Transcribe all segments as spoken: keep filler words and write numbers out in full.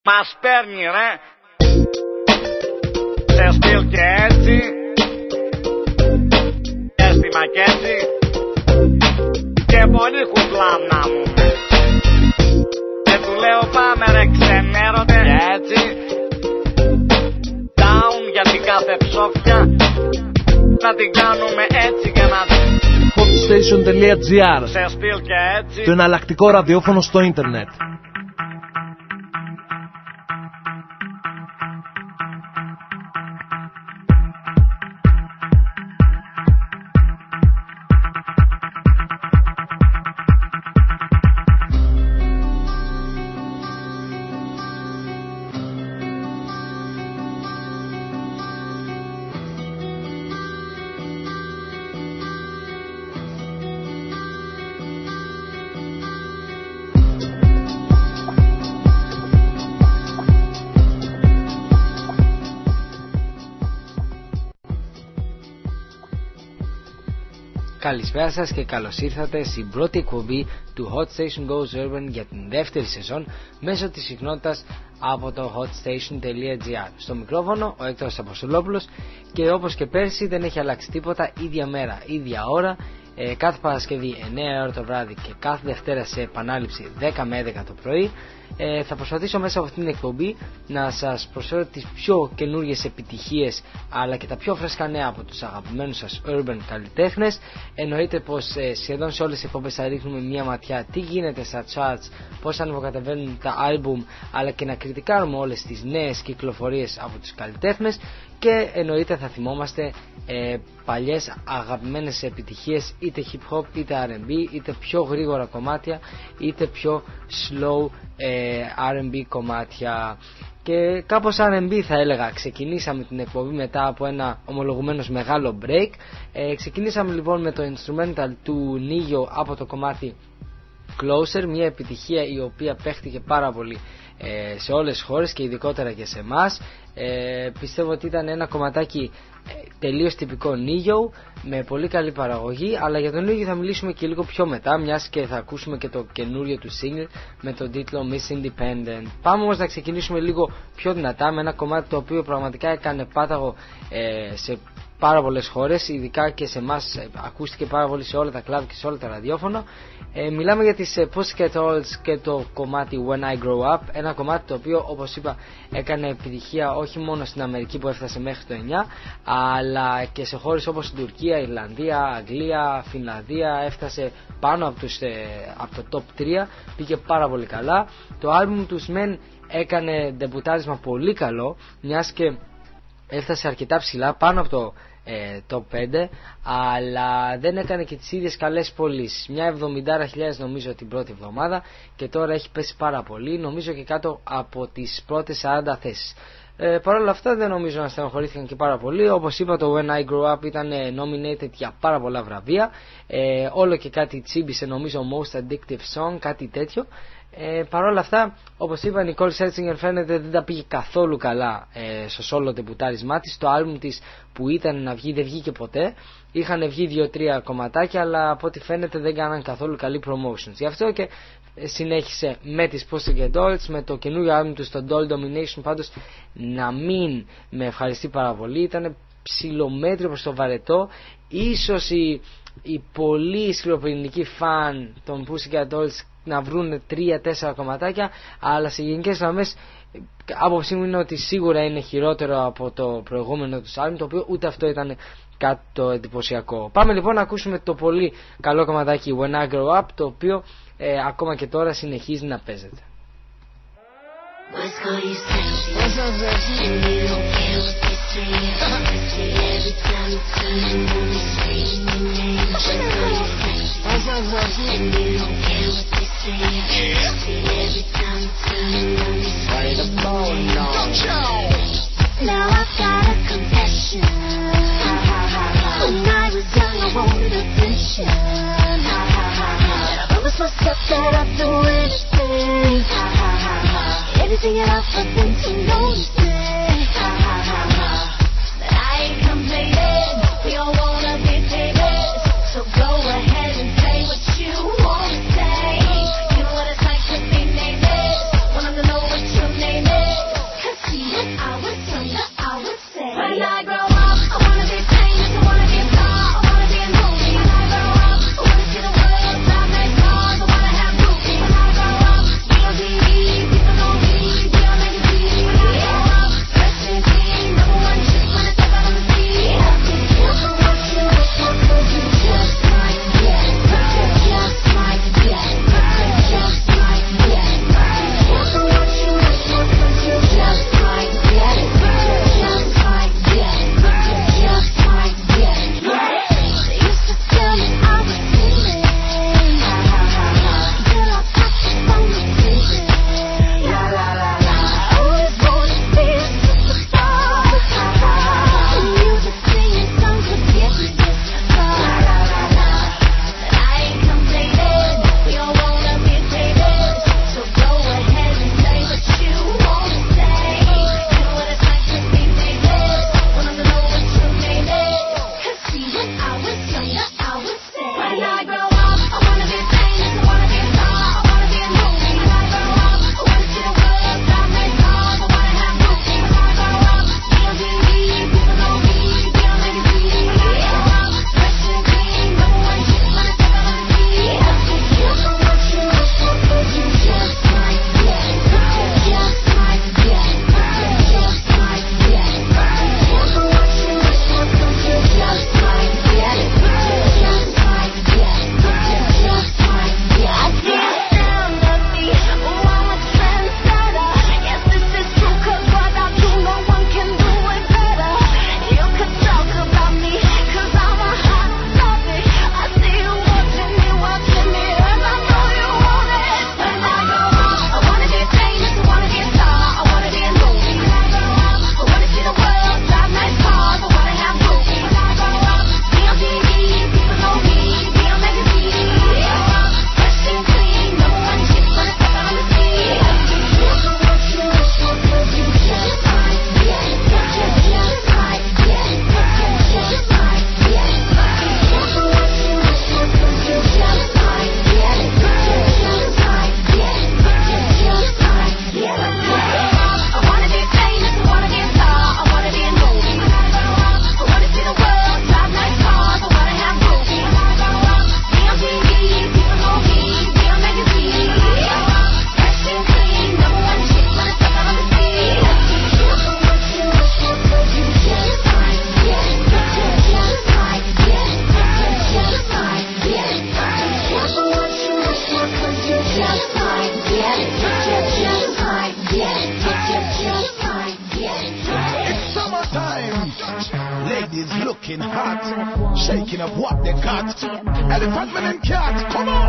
Μας παίρνει ρε. Σε στυλ και έτσι. Αίσθημα κι έτσι. Και πολύ κουκλάμνα μου. Και του λέω πάμε ρε ξενέρωτε. Και έτσι. Down για την κάθε ψόφια. Να την κάνουμε έτσι και να την hotstation.gr, σε στυλ και έτσι. το εναλλακτικό ραδιόφωνο στο ίντερνετ. Καλησπέρα σας και καλώς ήρθατε στην πρώτη εκπομπή του Hot Station Goes Urban για την δεύτερη σεζόν μέσω της συχνότητας από το hotstation.gr. Στο μικρόφωνο ο Έκτορας Αποστολόπουλος και όπως και πέρσι δεν έχει αλλάξει τίποτα, ίδια μέρα, ίδια ώρα, ε, κάθε Παρασκευή εννέα ώρα το βράδυ και κάθε Δευτέρα σε επανάληψη δέκα με έντεκα το πρωί. Ε, θα προσπαθήσω μέσα από αυτήν την εκπομπή να σας προσφέρω τις πιο καινούργιες επιτυχίες αλλά και τα πιο φρέσκα νέα από τους αγαπημένους σας urban καλλιτέχνες. Εννοείται πως ε, σχεδόν σε όλες τις εκπομπές θα ρίχνουμε μια ματιά τι γίνεται στα charts, πώς ανεβοκατεβαίνουν τα album, αλλά και να κριτικάρουμε όλες τις νέες κυκλοφορίες από τους καλλιτέχνες. Και εννοείται θα θυμόμαστε ε, παλιές αγαπημένες επιτυχίες, είτε hip hop είτε αρ εν μπι, είτε πιο γρήγορα κομμάτια είτε πιο slow ε, αρ εν μπι κομμάτια. Και κάπως αρ εν μπι θα έλεγα. Ξεκινήσαμε την εκπομπή μετά από ένα ομολογουμένως μεγάλο break. ε, Ξεκινήσαμε λοιπόν με το instrumental του Νίγιο από το κομμάτι Closer, μια επιτυχία η οποία παίχτηκε πάρα πολύ ε, σε όλες τις χώρες και ειδικότερα και σε εμάς. Ε, πιστεύω ότι ήταν ένα κομματάκι ε, τελείως τυπικό Νίγιο με πολύ καλή παραγωγή, αλλά για τον Νίγιο θα μιλήσουμε και λίγο πιο μετά, μιας και θα ακούσουμε και το καινούριο του single με τον τίτλο Miss Independent. Πάμε όμως να ξεκινήσουμε λίγο πιο δυνατά με ένα κομμάτι το οποίο πραγματικά έκανε πάταγο ε, σε πάρα πολλές χώρες, ειδικά και σε εμάς ε, ακούστηκε πάρα πολύ σε όλα τα κλαμπ και σε όλα τα ραδιόφωνα. Ε, μιλάμε για τις ε, Pussycat Dolls και το κομμάτι When I Grow Up, ένα κομμάτι το οποίο όπως είπα έκανε επιτυχία όχι μόνο στην Αμερική που έφτασε μέχρι το εννιά, αλλά και σε χώρες όπως η Τουρκία, Ιρλανδία, Αγγλία, Φινλανδία, έφτασε πάνω από, τους, ε, από το top τρία, πήγε πάρα πολύ καλά. Το άλμπουμ τους μεν έκανε ντεμπουτάρισμα πολύ καλό, μιας και έφτασε αρκετά ψηλά πάνω από το ε, top πέντε, αλλά δεν έκανε και τις ίδιες καλές πωλήσεις. Μια εβδομήντα χιλιάδες νομίζω την πρώτη εβδομάδα και τώρα έχει πέσει πάρα πολύ, νομίζω και κάτω από τις πρώτες σαράντα θέσεις. Ε, Παρ' όλα αυτά δεν νομίζω να στενοχωρήθηκαν και πάρα πολύ. Όπως είπα, το When I Grow Up ήταν nominated για πάρα πολλά βραβεία, ε, όλο και κάτι τσίμπησε νομίζω Most Addictive Song, κάτι τέτοιο. Ε, Παρ' όλα αυτά, όπως είπα, η Nicole Scherzinger φαίνεται δεν τα πήγε καθόλου καλά ε, στο solo τεμπουτάρισμά της. Το άλμπουμ της που ήταν να βγει δεν βγήκε ποτέ. Είχαν βγει δύο τρία κομματάκια, αλλά από ό,τι φαίνεται δεν κάναν καθόλου καλή promotions. Γι' αυτό και συνέχισε με τις Pussycat Dolls, με το καινούριο άλμπουμ του στο Doll Domination. Πάντως να μην με ευχαριστεί πάρα πολύ, ήταν ψιλομέτριο προς το βαρετό. Ίσως οι, οι πολύ σκληροπυρηνικοί φαν των Pussycat Dolls να βρουν τρία τέσσερα κομματάκια, αλλά σε γενικές γραμμές άποψή μου είναι ότι σίγουρα είναι χειρότερο από το προηγούμενο του άλμπουμ, το οποίο ούτε αυτό ήταν κάτι το εντυπωσιακό. Πάμε λοιπόν να ακούσουμε το πολύ καλό κομματάκι When I Grow Up, το οποίο ε, ακόμα και τώρα συνεχίζει να παίζεται. Now I've got a confession. When I was young I wanted attention. And I promised myself that I'd do anything, anything at all for them to notice it. But I ain't complaining, we all wanna be famous, so go ahead and say what you wanna say. You know what it's like to be nameless, when I'm to know what your name is. It's summertime. Ladies looking hot, shaking up what they got. Elephant man and cat, come on.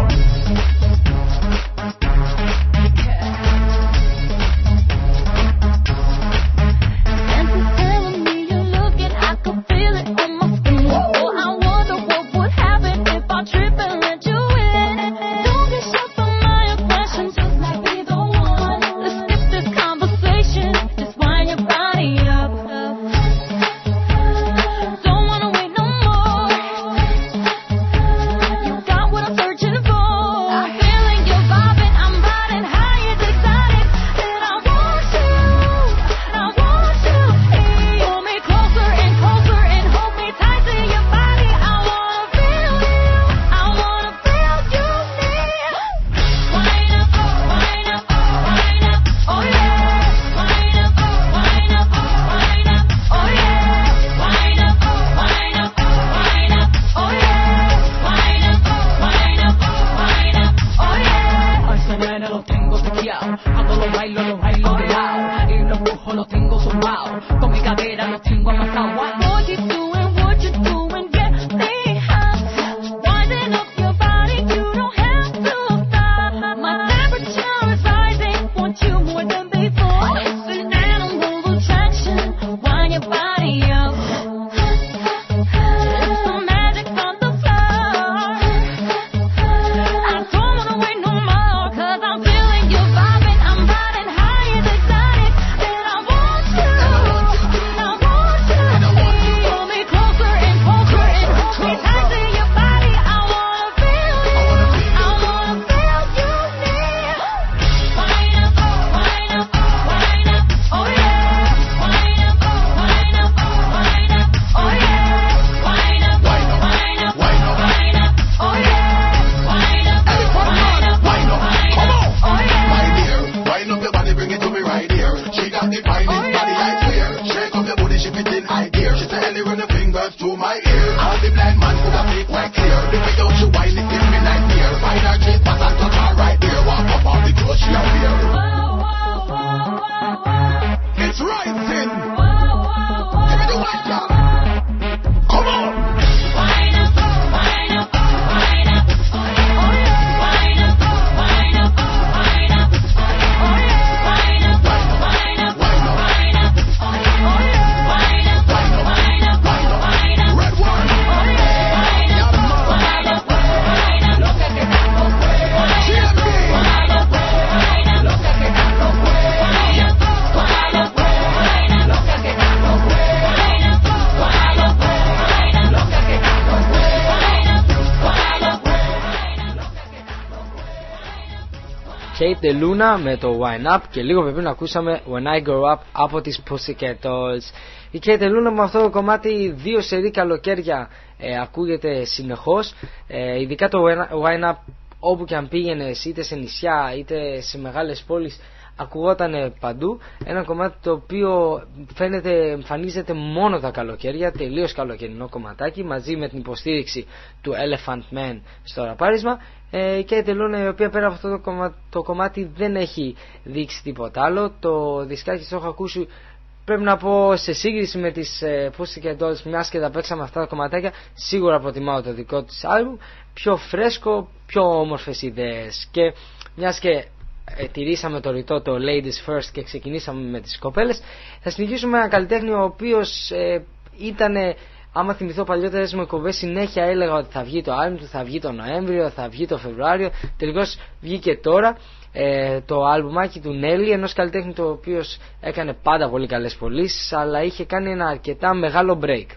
Kate DeLuna με το Wine Up και λίγο πριν ακούσαμε When I Grow Up από τις Pussycat Dolls. Η Kate DeLuna με αυτό το κομμάτι δύο σερί καλοκαίρια ε, ακούγεται συνεχώς, ε, ειδικά το Wine Up όπου και αν πήγαινε, είτε σε νησιά είτε σε μεγάλες πόλεις, ακουγόταν παντού. Ένα κομμάτι το οποίο φαίνεται εμφανίζεται μόνο τα καλοκαίρια, τελείως καλοκαιρινό κομματάκι, μαζί με την υποστήριξη του Elephant Man στο ραπάρισμα. Ε, και η Τελούνα, η οποία πέρα από αυτό το κομμάτι, το κομμάτι δεν έχει δείξει τίποτα άλλο. Το δισκάκι το έχω ακούσει, πρέπει να πω, σε σύγκριση με τις ε, Pussycat Dolls, μιας και τα παίξαμε αυτά τα κομματάκια, σίγουρα προτιμάω το δικό της άλμπουμ, πιο φρέσκο, πιο όμορφες ιδέες. Και μιας και ε, τηρήσαμε το ρητό το Ladies First και ξεκινήσαμε με τις κοπέλες, θα συνεχίσουμε με ένα καλλιτέχνη ο οποίος ε, ήταν, άμα θυμηθώ παλιότερες μου εκπομπές, συνέχεια έλεγα ότι θα βγει το άλμπουμ του, θα βγει το Νοέμβριο, θα βγει το Φεβρουάριο. Τελικώς βγήκε τώρα ε, το άλμπουμάκι του Nelly, ενός καλλιτέχνη το οποίος έκανε πάντα πολύ καλές πωλήσεις, αλλά είχε κάνει ένα αρκετά μεγάλο break.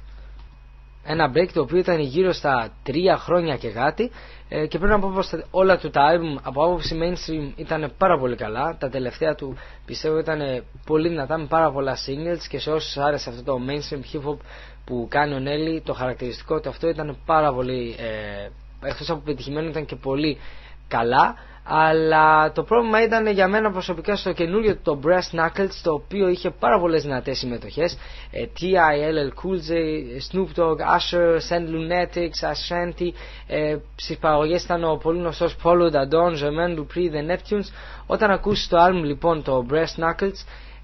Ένα break το οποίο ήταν γύρω στα τρία χρόνια και κάτι, ε, και πρέπει να πω πως όλα του τα άλμπουμ από άποψη mainstream ήταν πάρα πολύ καλά. Τα τελευταία του πιστεύω ήταν πολύ δυνατά, με πάρα πολλά singles, και σε όσους άρεσε αυτό το mainstream hip hop που κάνει ο Nelly, το χαρακτηριστικό του αυτό ήταν πάρα πολύ, ε, εκτός από πετυχημένο, ήταν και πολύ καλά. Αλλά το πρόβλημα ήταν για μένα προσωπικά στο καινούριο το Brass Knuckles, το οποίο είχε πάρα πολλές δυνατές συμμετοχές, ε, τι άι ελ ελ Cool J, Snoop Dogg, Usher, Saint Lunatics, Ashanti, ε, στις παραγωγές ήταν ο πολύ γνωστός Polo Dadon, Jermaine Dupri, The Neptunes. Όταν ακούσεις το album λοιπόν το Brass Knuckles,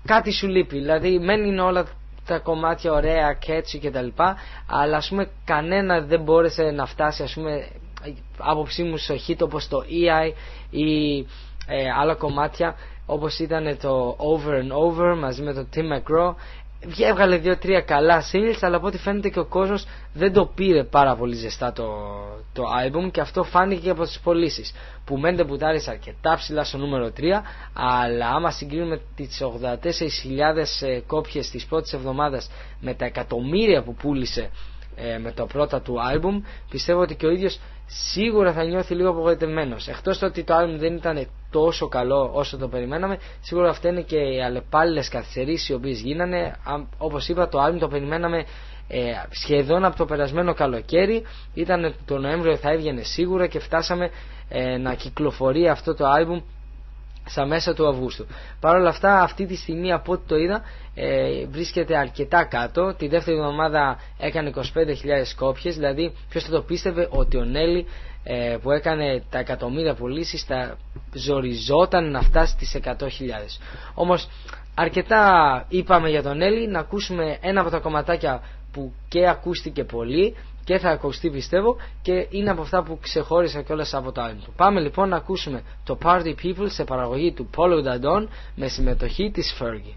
κάτι σου λείπει. Δηλαδή μένουν όλα τα κομμάτια ωραία, catchy κτλ. Αλλά ας πούμε κανένα δεν μπόρεσε να φτάσει, ας πούμε, άποψή μου, στο hit όπως το ι άι ή ε, άλλα κομμάτια όπως ήταν το Over and Over μαζί με το Tim McGraw. Έβγαλε δύο-τρία καλά singles, αλλά από ό,τι φαίνεται και ο κόσμος δεν το πήρε πάρα πολύ ζεστά το, το album, και αυτό φάνηκε και από τις πωλήσεις που μεν ντεμπουτάρισε αρκετά ψηλά στο νούμερο τρία, αλλά άμα συγκρίνουμε τις ογδόντα τέσσερις χιλιάδες ε, κόπιες της πρώτης εβδομάδας με τα εκατομμύρια που πούλησε ε, με το πρώτα του album, πιστεύω ότι και ο ίδιος σίγουρα θα νιώθει λίγο απογοητευμένος. Εκτός το ότι το album δεν ήταν τόσο καλό όσο το περιμέναμε, σίγουρα αυτά είναι και οι αλλεπάλληλες καθυστερήσεις οι οποίες γίνανε. Όπως είπα, το album το περιμέναμε ε, σχεδόν από το περασμένο καλοκαίρι, ήταν το Νοέμβριο θα έβγαινε σίγουρα, και φτάσαμε ε, να κυκλοφορεί αυτό το album στα μέσα του Αυγούστου. Παρ' όλα αυτά, αυτή τη στιγμή από ό,τι το είδα ε, βρίσκεται αρκετά κάτω. Τη δεύτερη εβδομάδα έκανε είκοσι πέντε χιλιάδες κόπιες, δηλαδή ποιος θα το πίστευε ότι ο Νέλη ε, που έκανε τα εκατομμύρια πωλήσεις θα ζοριζόταν να φτάσει στις εκατό χιλιάδες. Όμως αρκετά είπαμε για τον Νέλη, να ακούσουμε ένα από τα κομματάκια που και ακούστηκε πολύ και θα ακουστεί πιστεύω, και είναι από αυτά που ξεχώρισα κιόλας από το album. Πάμε λοιπόν να ακούσουμε το Party People σε παραγωγή του Polo Dadon με συμμετοχή της Fergie.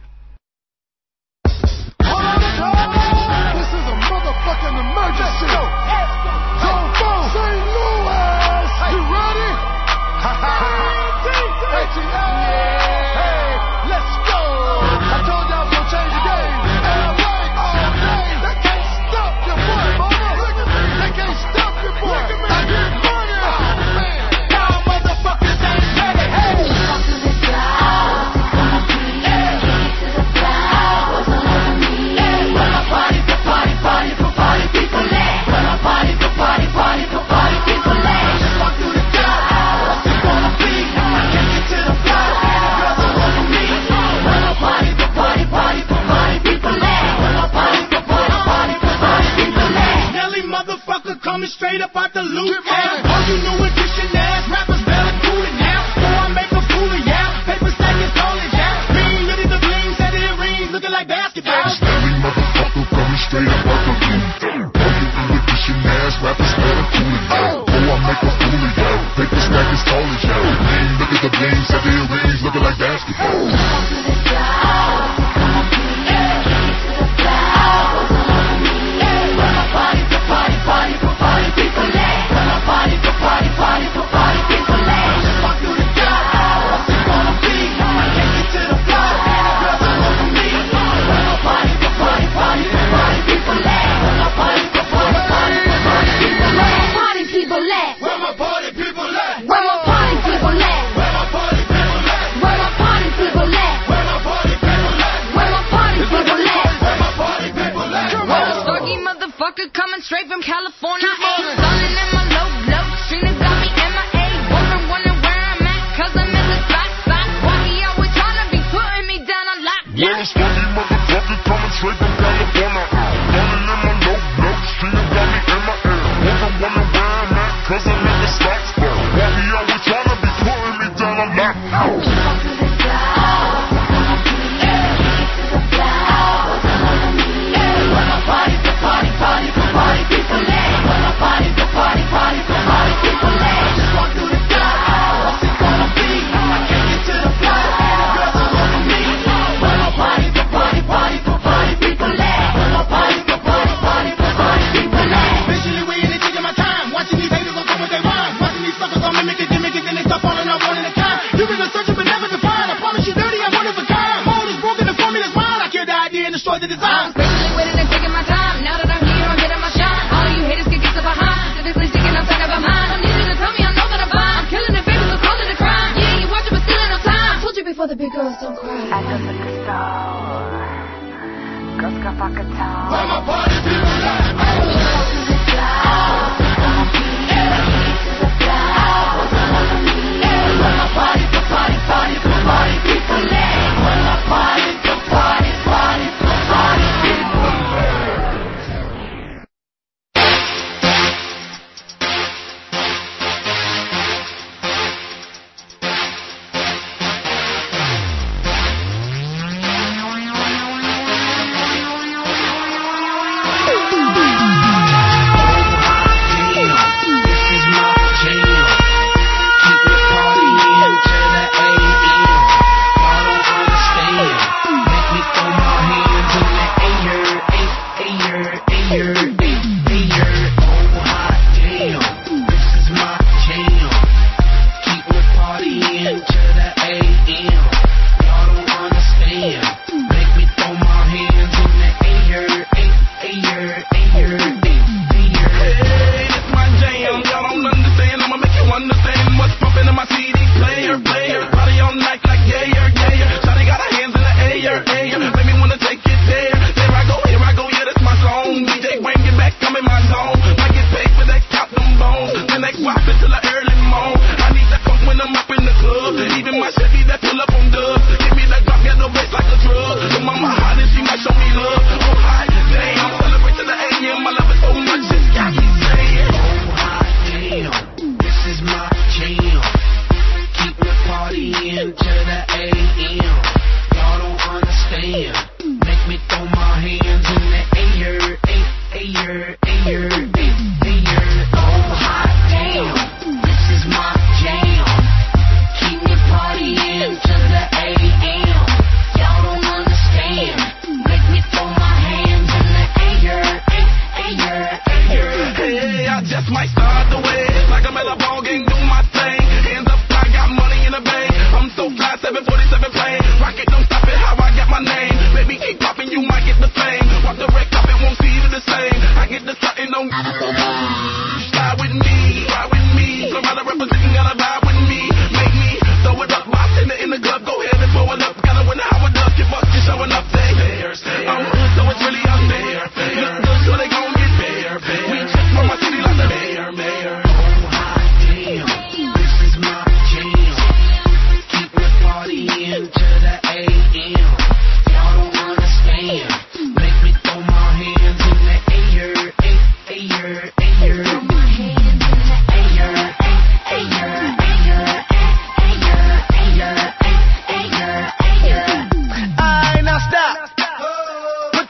This is a motherfucking emergency. Don't go. Saint Louis. You ready? A T L. Hey, let's go. I told y'all I'm gonna change the game. L A all day. They can't stop your boy, mama. Look at me. They can't stop your boy. I get money. Man, y'all motherfuckers ain't ready. Hey. Come to the clouds, come on, please. To the clouds, all over me. When I party, for party, party, for party people let. When I party, for party, party, for party people let. Just walk through the clouds. It's gonna be. I can't get to the floor. Girls all over me. When I party, for party, party, for party people let. When I party, for party, party, for party people let. Nelly motherfucker coming straight up out the loot. All you new edition ass rappers better cool it now. So I make a fool of ya. Paper stack is all it ya. Green, litty the bling, set it rings, looking like basketball. Nelly motherfucker coming straight up out the loot. All you new edition ass rappers better cool it now. So I make a fool of ya. Paper stack is tall as ya. Green, look at the bling, set it rings, looking like basketball. Come to the clouds, come on, please. To the clouds, all over me. When I party, for party, party, for party people let. When I party, for party, party, for party people let. Just walk through the clouds. It's gonna be. I can't get to the floor. Girls all over me. When I party, for party, party, for party people let. When I party, for party, party, for party people let. Party people let. Where my party people at? Where my party people let. Where my party people at? Where my party people let. Where my party people at? Where my party people let. Where my party people at? Come on. Stocky motherfucker coming straight from California. Come on. Ain't stunning in my low, low. Trina got me M I A. Wondering, wondering where I'm at. Cause I'm in the spot, spot. Why he always trying to be putting me down on lock? Yeah, it's funny motherfucker coming straight from California. Running in my low, low, street got me in my air. Wonder, wonder where I'm at, cause I'm in the spot, spot. Why he always trying to be putting me down on lock? Come to the clouds, come on, please. To the clouds, all over me. When I party, for party, party, for party people let. When I party, for party, party, for party people let. Just walk through the clouds. It's gonna be. I can't get to the floor. Girls all over me. When I party, for party, party, for party people let. When I party, for party, party, for party people let. Visually weighing and taking my time. Watching these haters on come with their rhymes. Watching these suckers on mimicking, gimmicking, then they start falling out one at a time. You've been a searcher but never defined. I promise you dirty, I'm one of a kind. Mold is broken, the formula's mine. I kill the idea and destroy the design. I'm patiently waiting and taking my time. Now that I'm here, I'm getting my shine. All of you haters can get to behind. Typically sticking outside of my mind. Don't need you to tell me I know that I'm fine. I'm killing it, baby, so call it a crime. Yeah, you watch it, but still ain't no time. I told you before, the big girls don't cry. At the liquor store, girls got pocket towels. Where my party people at? Come to the clouds, come on, please. To the clouds, all over me. When I party, for party, party, for party people let. When I party, for party, party, for party people let.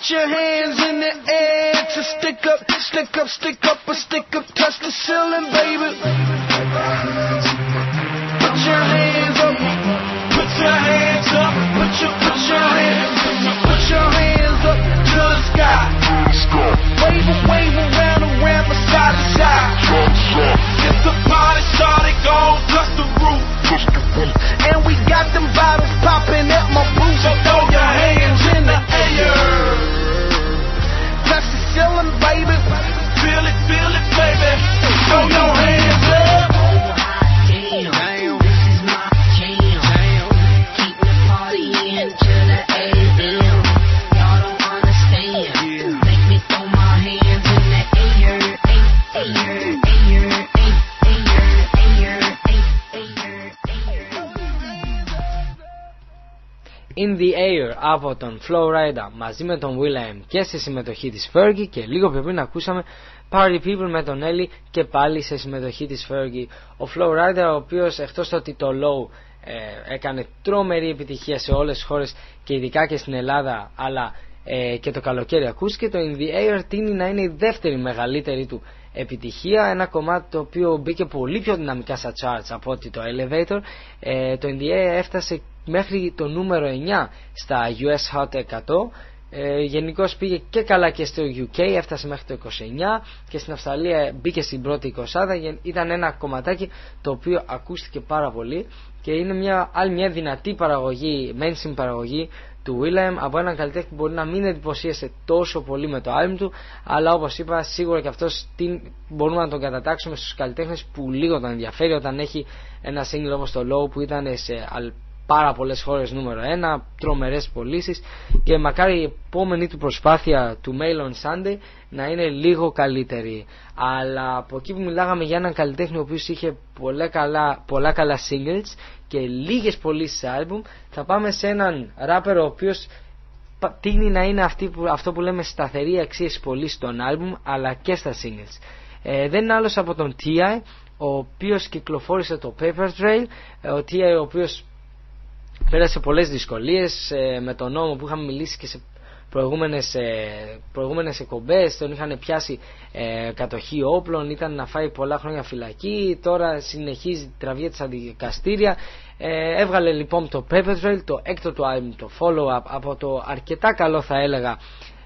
your hands in the air to stick up, stick up, stick up, or stick up, touch the ceiling, baby. Put your hands up, put your hands up, put your, put your hands, put your hands up to the sky. Wave it, wave it round and round from side to side. It's the party started, go touch the roof. And we got them bottles popping at my booth. So throw your hands in the air. Touch the ceiling, baby. Feel it, feel it, baby. Throw your hands up. Damn, damn, this is my jam. Damn, keep the party into the A M. Y'all don't understand. Yeah. Make me throw my hands in the air, air, air, air, air, air, air, air. In the Air από τον Flo Rida μαζί με τον Will.i.am και στη συμμετοχή της Fergie, και λίγο πιο πριν ακούσαμε Party People με τον Ellie και πάλι σε συμμετοχή της Fergie. Ο Flo Rida, ο οποίος εκτός το ότι το Low ε, έκανε τρομερή επιτυχία σε όλες τις χώρες και ειδικά και στην Ελλάδα, αλλά ε, και το καλοκαίρι ακούστηκε, το In the Air τείνει να είναι η δεύτερη μεγαλύτερη του επιτυχία, ένα κομμάτι το οποίο μπήκε πολύ πιο δυναμικά στα charts από ότι το Elevator. ε, το In the Air έφτασε μέχρι το νούμερο εννιά στα γιου ες Hot εκατό. Ε, γενικώς πήγε και καλά και στο γιου κέι, έφτασε μέχρι το είκοσι εννιά και στην Αυστραλία μπήκε στην πρώτη εικοσάδα. Ήταν ένα κομματάκι το οποίο ακούστηκε πάρα πολύ και είναι μια άλλη μια δυνατή παραγωγή, mainstream παραγωγή του Will.i.am από έναν καλλιτέχνη που μπορεί να μην εντυπωσίασε τόσο πολύ με το album του, αλλά όπως είπα σίγουρα και αυτός την, μπορούμε να τον κατατάξουμε στους καλλιτέχνες που λίγο τον ενδιαφέρει όταν έχει ένα single όπως το Low που ήταν σε πάρα πολλές χώρες νούμερο ένα, τρομερές πωλήσεις, και μακάρι η επόμενη του προσπάθεια του Mail on Sunday να είναι λίγο καλύτερη. Αλλά από εκεί που μιλάγαμε για έναν καλλιτέχνη ο οποίος είχε πολλά καλά, πολλά καλά singles και λίγες πωλήσεις σε album, θα πάμε σε έναν ράπερ ο οποίος τείνει να είναι αυτή που, αυτό που λέμε σταθερή αξία στις πωλήσεις των album αλλά και στα singles. Ε, δεν είναι άλλος από τον τι άι, ο οποίος κυκλοφόρησε το Paper Trail, ο τι άι ο οποίος πέρασε πολλές δυσκολίες ε, με τον νόμο που είχαμε μιλήσει και σε προηγούμενες, ε, προηγούμενες εκπομπές. Τον είχαν πιάσει ε, κατοχή όπλων, ήταν να φάει πολλά χρόνια φυλακή, τώρα συνεχίζει, τραβιέται στα δικαστήρια. ε, έβγαλε λοιπόν το Paper Trail, το έκτο του album, το follow-up από το αρκετά καλό θα έλεγα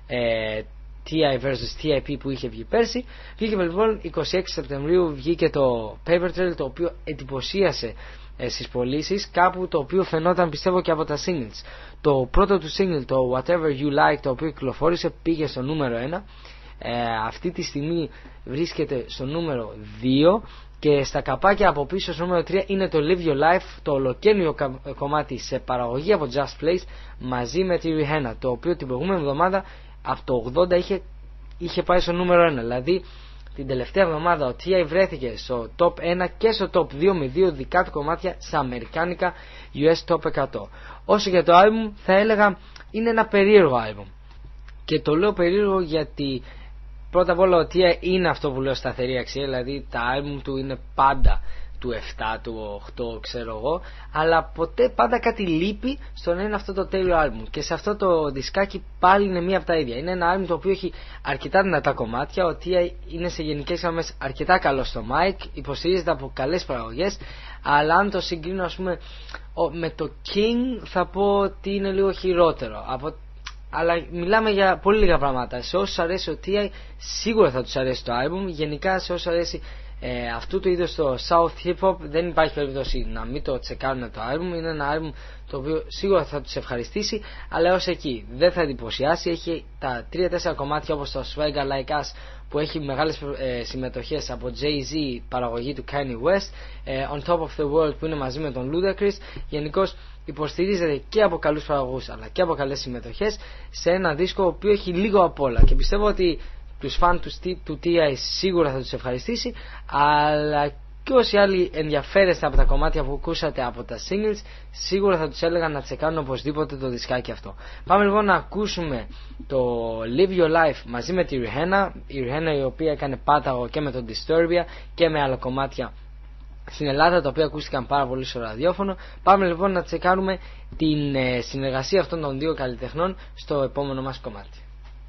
ε, τι άι versus τι άι πι που είχε βγει πέρσι. Βγήκε λοιπόν εικοστή έκτη Σεπτεμβρίου, βγήκε το Paper Trail, το οποίο εντυπωσίασε στις πωλήσεις, κάπου το οποίο φαινόταν πιστεύω και από τα singles. Το πρώτο του single, το Whatever You Like, το οποίο κυκλοφόρησε, πήγε στο νούμερο ένα. ε, αυτή τη στιγμή βρίσκεται στο νούμερο δύο και στα καπάκια από πίσω στο νούμερο τρία είναι το Live Your Life, το ολοκαίνιο κομμάτι σε παραγωγή από Just Place μαζί με τη Rihanna, το οποίο την προηγούμενη εβδομάδα από το ογδόντα είχε, είχε πάει στο νούμερο ένα. Δηλαδή την τελευταία εβδομάδα ο τι άι βρέθηκε στο top ένα και στο top δύο με δύο δικά του κομμάτια σε αμερικάνικα γιου ες Top εκατό. Όσο για το album, θα έλεγα είναι ένα περίεργο album. Και το λέω περίεργο γιατί πρώτα απ' όλα ο τι άι είναι αυτό που λέω σταθερή αξία, δηλαδή τα album του είναι πάντα του επτά, του οκτώ, ξέρω εγώ, αλλά ποτέ πάντα κάτι λείπει στο να είναι αυτό το τέλειο άλμπουμ. Και σε αυτό το δισκάκι πάλι είναι μία από τα ίδια. Είναι ένα άλμπουμ το οποίο έχει αρκετά δυνατά κομμάτια. Ο τι άι είναι σε γενικές γραμμές αρκετά καλό στο mic, υποστηρίζεται από καλές παραγωγές, αλλά αν το συγκρίνω ας πούμε με το King θα πω ότι είναι λίγο χειρότερο. Από... Αλλά μιλάμε για πολύ λίγα πράγματα. Σε όσους αρέσει ο τι άι σίγουρα θα τους αρέσει το άλμπουμ. Γενικά σε όσους αρέσει Ε, αυτού του είδους το South Hip Hop δεν υπάρχει περίπτωση να μην το τσεκάρουν το album. Είναι ένα album το οποίο σίγουρα θα τους ευχαριστήσει, αλλά ως εκεί δεν θα εντυπωσιάσει. Έχει τα τρία τέσσερα κομμάτια όπως το Swagger Like Us που έχει μεγάλες ε, συμμετοχές από Jay-Z, παραγωγή του Kanye West, ε, On Top of the World που είναι μαζί με τον Ludacris. Γενικώς υποστηρίζεται και από καλούς παραγωγούς αλλά και από καλές συμμετοχές σε ένα δίσκο ο οποίο έχει λίγο απ' όλα, και πιστεύω ότι τους φαν του, του τι άι σίγουρα θα τους ευχαριστήσει, αλλά και όσοι άλλοι ενδιαφέρεστε από τα κομμάτια που ακούσατε από τα singles σίγουρα θα τους έλεγα να τσεκάνουν οπωσδήποτε το δισκάκι αυτό. Πάμε λοιπόν να ακούσουμε το Live Your Life μαζί με τη Rihanna, η Rihanna η οποία έκανε πάταγο και με τον Disturbia και με άλλα κομμάτια στην Ελλάδα τα οποία ακούστηκαν πάρα πολύ στο ραδιόφωνο. Πάμε λοιπόν να τσεκάρουμε την ε, συνεργασία αυτών των δύο καλλιτεχνών στο επόμενο μας κομμάτι.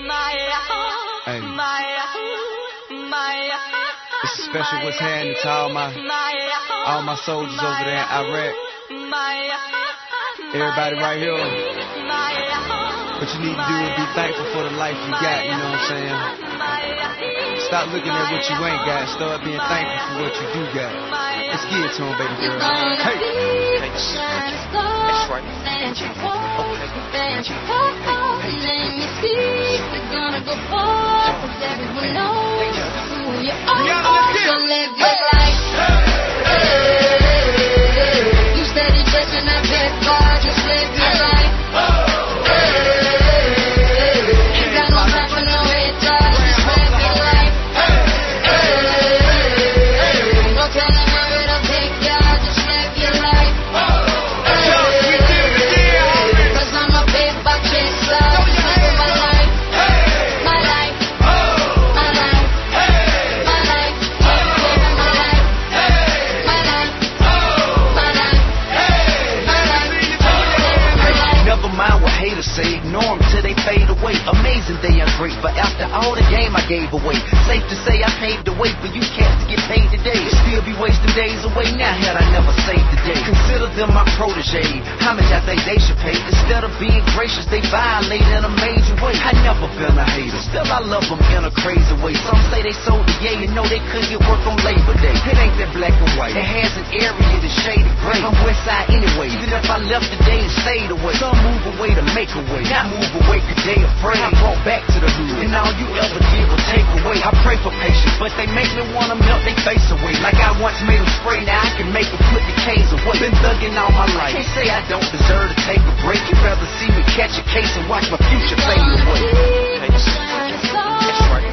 Hey. It's a special what's happening to all my all my soldiers over there in Iraq. Everybody right here. What you need to do is be thankful for the life you got, you know what I'm saying? Stop looking at what you ain't got. Start being thankful for what you do got. Let's get it to him, baby girl. Hey. That's right. Let me see. We're gonna go far, 'cause everyone knows who you are. So live your life. You steady chasing that big car, just live your life. Ain't got no time for no haters, just live your life. Don't tell them where it'll take ya, just live your life. 'Cause I'm a paper chaser, just live my life. My life, my life, my life, living my life. My life, my life, my life, living my life. Never mind what haters say, ignore them till they fade away. Amazing they are great, but after all the game I gave away. Safe to say I paved the way for you cats to get paid today. Still be wasting days away now had I never saved the day. Consider them my protege, how much I think they should pay. Instead of being gracious, they violate in a major way. I never been a hater, still I love them in a crazy way. Some say they sold the yay and know they couldn't get work on Labor Day. It ain't that black and white, it has an area that's shaded gray. I'm west side anyway, even if I left today and stayed away. Some move away to make a way, not move away cause they afraid. I brought back to the hood, and all you ever did was take away. I pray for patience, but they make me wanna melt their face away. Like I once made them spray, now I can make them put the K's away. Been thugging all my life, can't say I don't deserve to take a break. You'd rather see me catch a case and watch my future fade away. That's right.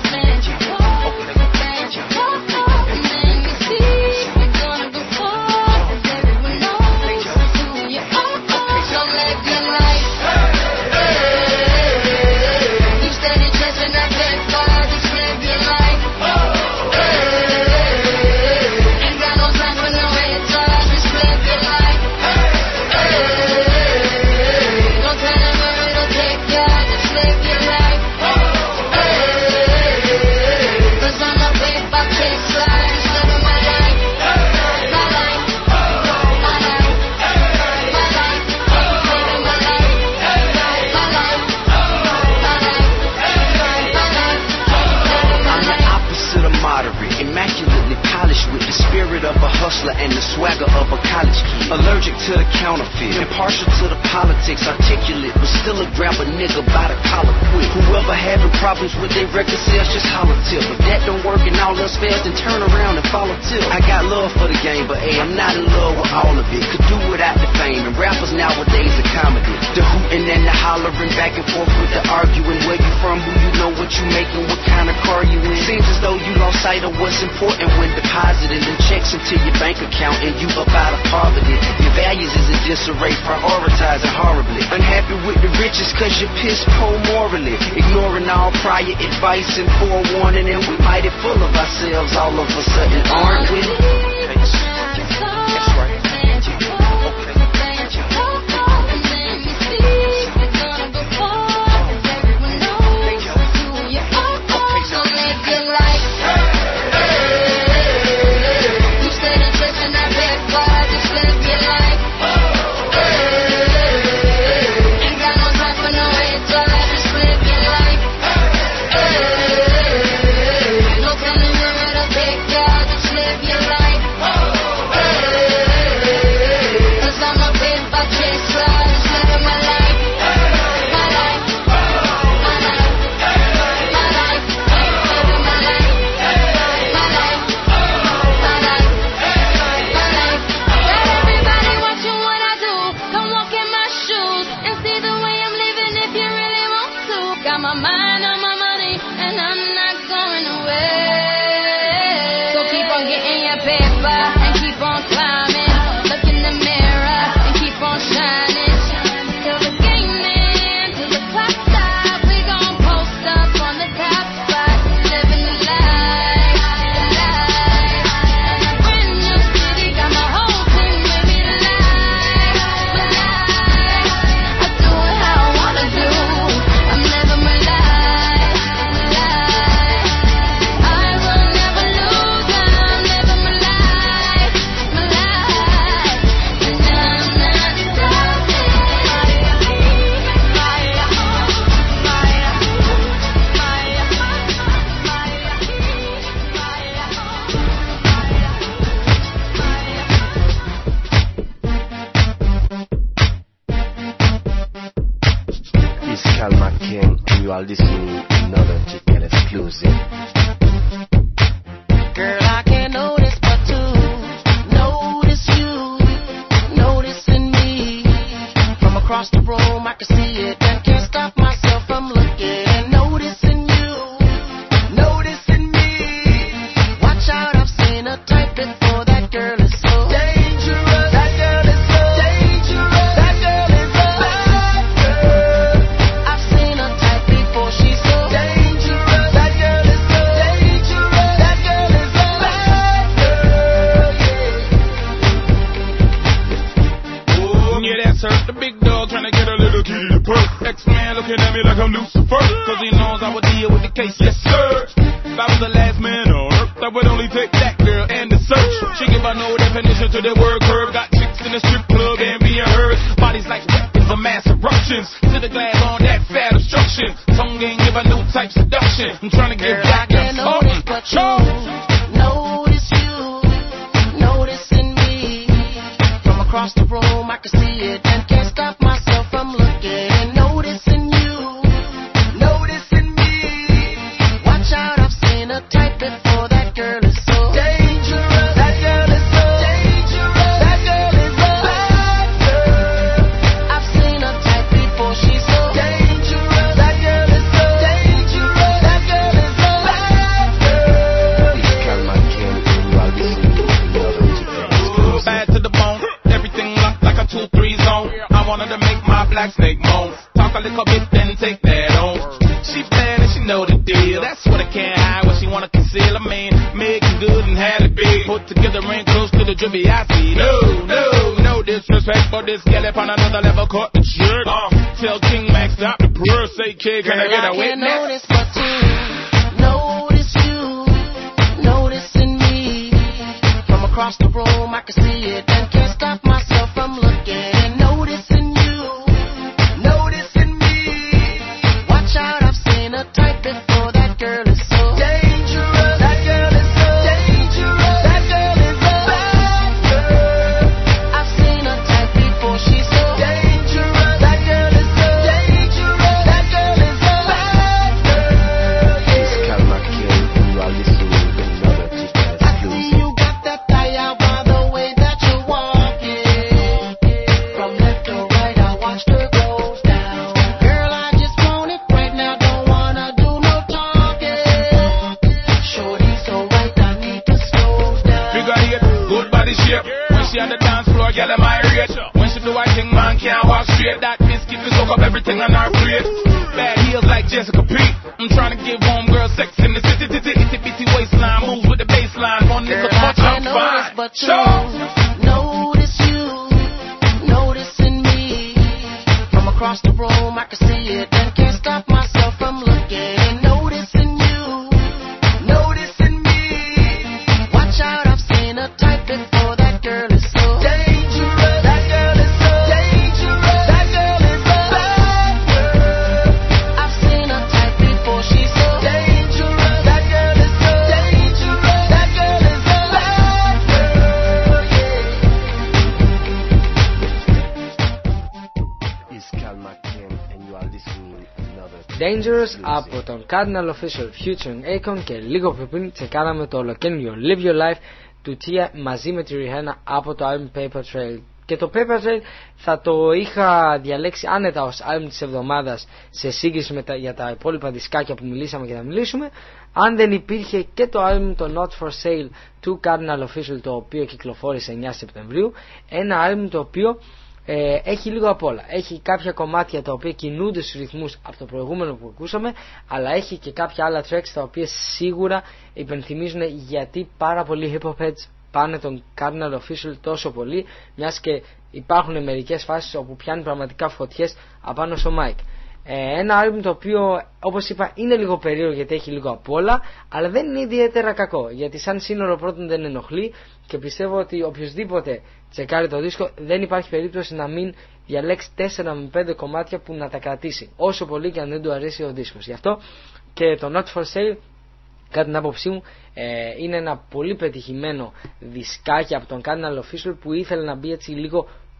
And the swagger of a college kid. Allergic to the counterfeit, impartial to the politics, articulate, but still a grab a nigga by the collar quick. Whoever having problems with their record sales, just holler tip. If that don't work and all else fails, then turn around and follow tip. I got love for the game, but hey, I'm not in love with all of it. Could do without the fame, and rappers nowadays are comedy. The hooting and the hollering, back and forth with the arguing. Where you from, who you know, what you making, what kind of car you in. Seems as though you lost sight of what's important when depositing them checks into your bank account and you up out of poverty. Your values is in disarray, prioritizing horribly. Unhappy with the riches cause you're piss poor morally. Ignoring all prior advice and forewarning, and we mighty full of ourselves all of a sudden, aren't we? That's right. Live your life. King, and you are listening to another Chicken exclusive. Girl, I can't notice but to notice you, noticing me. From across the room, I can see it and can't stop myself from looking. Noticing you, noticing me. Watch out, I've seen a type before. That girl is so dangerous. That girl is so dangerous. That girl is a bad girl. I've seen a type before. She's so dangerous. That girl is so dangerous. That girl is a bad girl. Yeah. Oh, yeah, that's her. The big dog trying to get a little kitty to perk. X-Man looking at me like I'm Lucifer. Cause he knows I would deal with the case. Yes, sir. If I was the last man on earth, I would only take that girl and the search. She give a no definition to the word curve. Got chicks in the strip club and being heard. Bodies like weapons of mass eruptions. To the glass on that fat obstruction. Tongue ain't give a new type seduction. I'm trying to get Girl, back I can't to notice but you, notice you, noticing me. From across the room, I can see it and can't stop myself from looking. Noticing you, noticing me. Watch out, I've seen a type before. That girl is so dangerous. That girl is so dangerous. That girl is a bad girl. I've seen a type before. She's so dangerous. That girl is so dangerous. That girl is a bad girl. It's Kalma King, and you are listening to another Chicken exclusive. bad to the bone. Everything locked like a two three zone. I wanted to make my black snake moan. Talk a little bit, then take that on. She bad and she know the deal. That's what I can't hide, what she wanna conceal. I mean, making good and had it big. Put together and close to the drippy I see. No, no, no disrespect, but this gal up on another level caught the jerk. Uh, tell King Max stop the purr, say kid, can I get a Girl, I can't witness? notice but to notice you, noticing me. From across the room, I can see it and can't stop myself from looking. Noticing you, noticing me. Watch out, I've seen a type before. That girl is so dangerous. That girl is so dangerous. That girl is a bad girl. I've seen a type before. She's so dangerous. That girl is so dangerous. That girl is a bad girl. It's Kalma King, and you are listening to another Chicken I see exclusive. you got that tire by the way that you're walking. From left to right, I watched her goes down. Girl, I just want it right now, don't wanna do no talking. Shorty so right, I need to slow down. Figure eight, good body shape. When she on the dance floor, girl, am I rate. When she do I think man can't walk straight. That biscuit will soak up everything on her plate. Bad heels like Jessica P. I'm trying to give home girl sex in the city, titty, itty bitty waistline. Moves with the baseline. One Girl, little I touch, can't I'm notice fine. but you, Sure. notice you, noticing me. From across the room, I can see it and can't stop myself from looking. Noticing you, noticing me. Watch out, I've seen a type before. That girl is so dangerous. That girl is so dangerous. That girl is a bad girl. I've seen a type before. She's so dangerous. That girl is so dangerous. That girl is a bad girl. Yeah. It's Kalma King, and you are listening to another Chicken Dangerous exclusive. από τον Cardinal Official featuring Akon, και λίγο πιο πριν τσεκάραμε το ολοκαίνουργιο Live Your Life του Tia μαζί με τη Rihanna από το album Paper Trail. Και το Paper Trail θα το είχα διαλέξει άνετα ως album της εβδομάδας σε σύγκριση με τα, για τα υπόλοιπα δισκάκια που μιλήσαμε και θα μιλήσουμε, αν δεν υπήρχε και το album το Not For Sale του Cardinal Official, το οποίο κυκλοφόρησε εννιά Σεπτεμβρίου. Ένα album το οποίο ε, έχει λίγο απ' όλα. Έχει κάποια κομμάτια τα οποία κινούνται στους ρυθμούς από το προηγούμενο που ακούσαμε, αλλά έχει και κάποια άλλα tracks τα οποία σίγουρα υπενθυμίζουν γιατί πάρα πολλοί hip hop heads πάνε τον Cardinal Official τόσο πολύ, μιας και υπάρχουν μερικές φάσεις όπου πιάνει πραγματικά φωτιές απάνω στο mic. Ε, ένα album το οποίο, όπως είπα, είναι λίγο περίεργο γιατί έχει λίγο απ' όλα, αλλά δεν είναι ιδιαίτερα κακό, γιατί σαν σύνολο πρώτον δεν ενοχλεί, και πιστεύω ότι οποιοδήποτε τσεκάρει το δίσκο δεν υπάρχει περίπτωση να μην διαλέξει τέσσερα με πέντε κομμάτια που να τα κρατήσει, όσο πολύ και αν δεν του αρέσει ο δίσκος. Γι' αυτό και το Not For Sale, κατά την άποψή μου, ε, είναι ένα πολύ πετυχημένο δισκάκι από τον Cardinal Official που ήθελε να μπει έτσι λίγο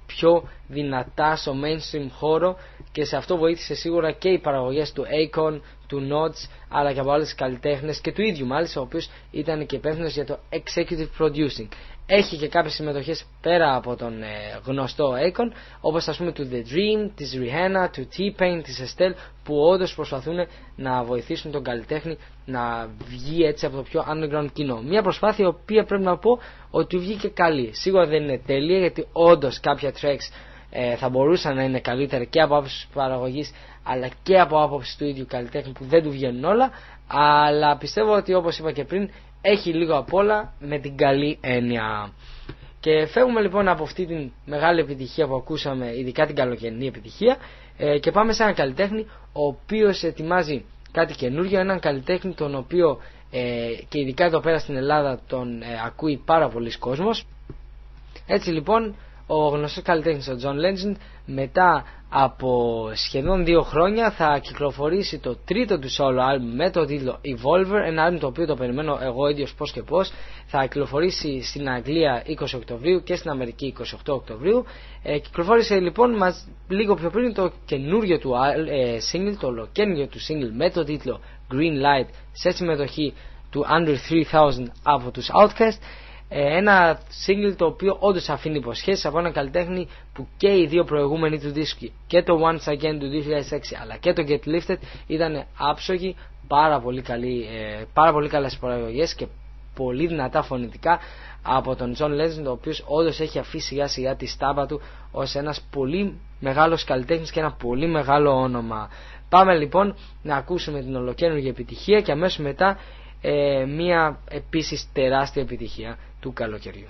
πιο δυνατά στο mainstream χώρο, και σε αυτό βοήθησε σίγουρα και οι παραγωγές του Akon, του Nods, αλλά και από άλλες καλλιτέχνες και του ίδιου μάλιστα, ο οποίος ήταν και υπεύθυνος για το executive producing. Έχει και κάποιες συμμετοχές πέρα από τον ε, γνωστό Akon, όπως ας πούμε του The Dream, της Rihanna, του T-Pain, της Estelle, που όντως προσπαθούν να βοηθήσουν τον καλλιτέχνη να βγει έτσι από το πιο underground κοινό. Μια προσπάθεια η οποία πρέπει να πω ότι βγήκε καλή. Σίγουρα δεν είναι τέλεια, γιατί όντως κάποια tracks ε, θα μπορούσαν να είναι καλύτερα και από άποψη παραγωγής, αλλά και από άποψη του ίδιου καλλιτέχνη, που δεν του βγαίνουν όλα. Αλλά πιστεύω ότι, όπως είπα και πριν, έχει λίγο απ' όλα με την καλή έννοια. Και φεύγουμε λοιπόν από αυτή την μεγάλη επιτυχία που ακούσαμε, ειδικά την καλοκαιρινή επιτυχία, ε, και πάμε σε έναν καλλιτέχνη ο οποίος ετοιμάζει κάτι καινούργιο, έναν καλλιτέχνη τον οποίο ε, και ειδικά εδώ πέρα στην Ελλάδα τον ε, ακούει πάρα πολλοί κόσμος. Έτσι λοιπόν ο γνωστός καλλιτέχνης ο John Legend, μετά από σχεδόν δύο χρόνια, θα κυκλοφορήσει το τρίτο του solo album με το τίτλο Evolver, ένα album το οποίο το περιμένω εγώ ίδιος πώς και πώς. Θα κυκλοφορήσει στην Αγγλία είκοσι Οκτωβρίου και στην Αμερική είκοσι οκτώ Οκτωβρίου. Ε, κυκλοφόρησε λοιπόν μας, λίγο πιο πριν το καινούριο του ε, single, το ολοκαίνουργιο του single με το τίτλο Green Light, σε συμμετοχή του Under τρεις χιλιάδες από τους Outkast. Ένα single το οποίο όντως αφήνει υποσχέσεις από έναν καλλιτέχνη που και οι δύο προηγούμενοι του δίσκοι, και το Once Again του δύο χιλιάδες έξι αλλά και το Get Lifted, ήταν άψογοι, πάρα πολύ, καλή, πάρα πολύ καλές παραγωγές και πολύ δυνατά φωνητικά από τον John Legend, ο οποίος όντως έχει αφήσει σιγά σιγά τη στάμπα του ως ένας πολύ μεγάλος καλλιτέχνης και ένα πολύ μεγάλο όνομα. Πάμε λοιπόν να ακούσουμε την ολοκαίνουργη επιτυχία και αμέσως μετά Ε, μια επίσης τεράστια επιτυχία του καλοκαιριού.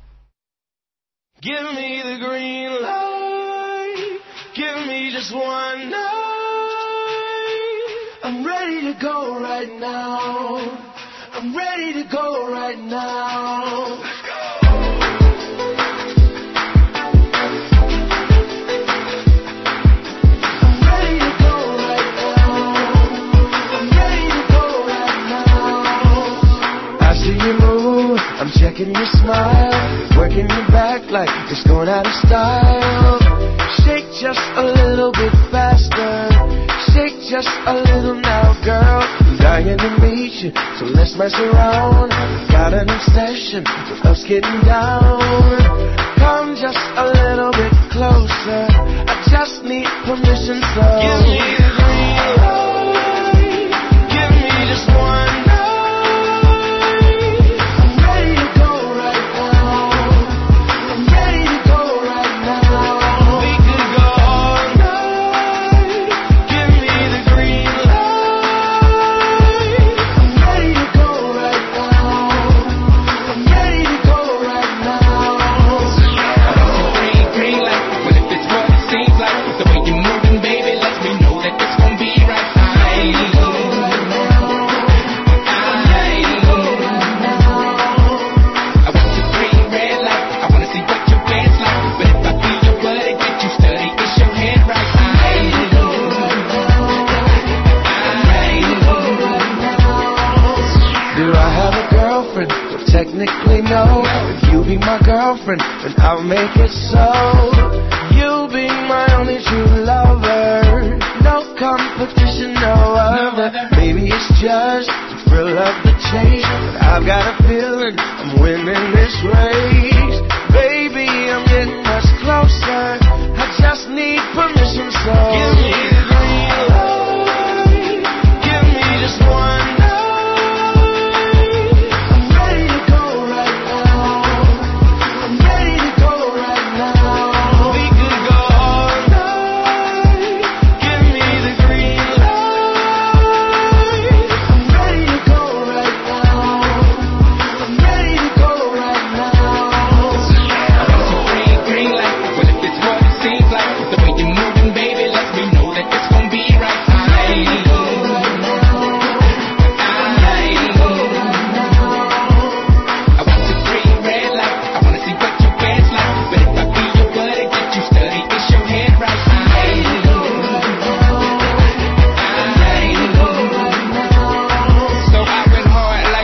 Give me the green light, give me just one night. I'm ready to go right now, I'm ready to go right now. I'm checking your smile, working your back like it's going out of style. Shake just a little bit faster, shake just a little now, girl. I'm dying to meet you, so let's mess around. Got an obsession with us getting down. Come just a little bit closer, I just need permission, so give me the green light, give me just one. Technically no, if you be my girlfriend, then I'll make it so. You'll be my only true lover, no competition, no other. Maybe it's just the thrill of the chase, but I've got a feeling I'm winning this race. Baby, I'm getting much closer, I just need permission, so give me the green light, give me just one.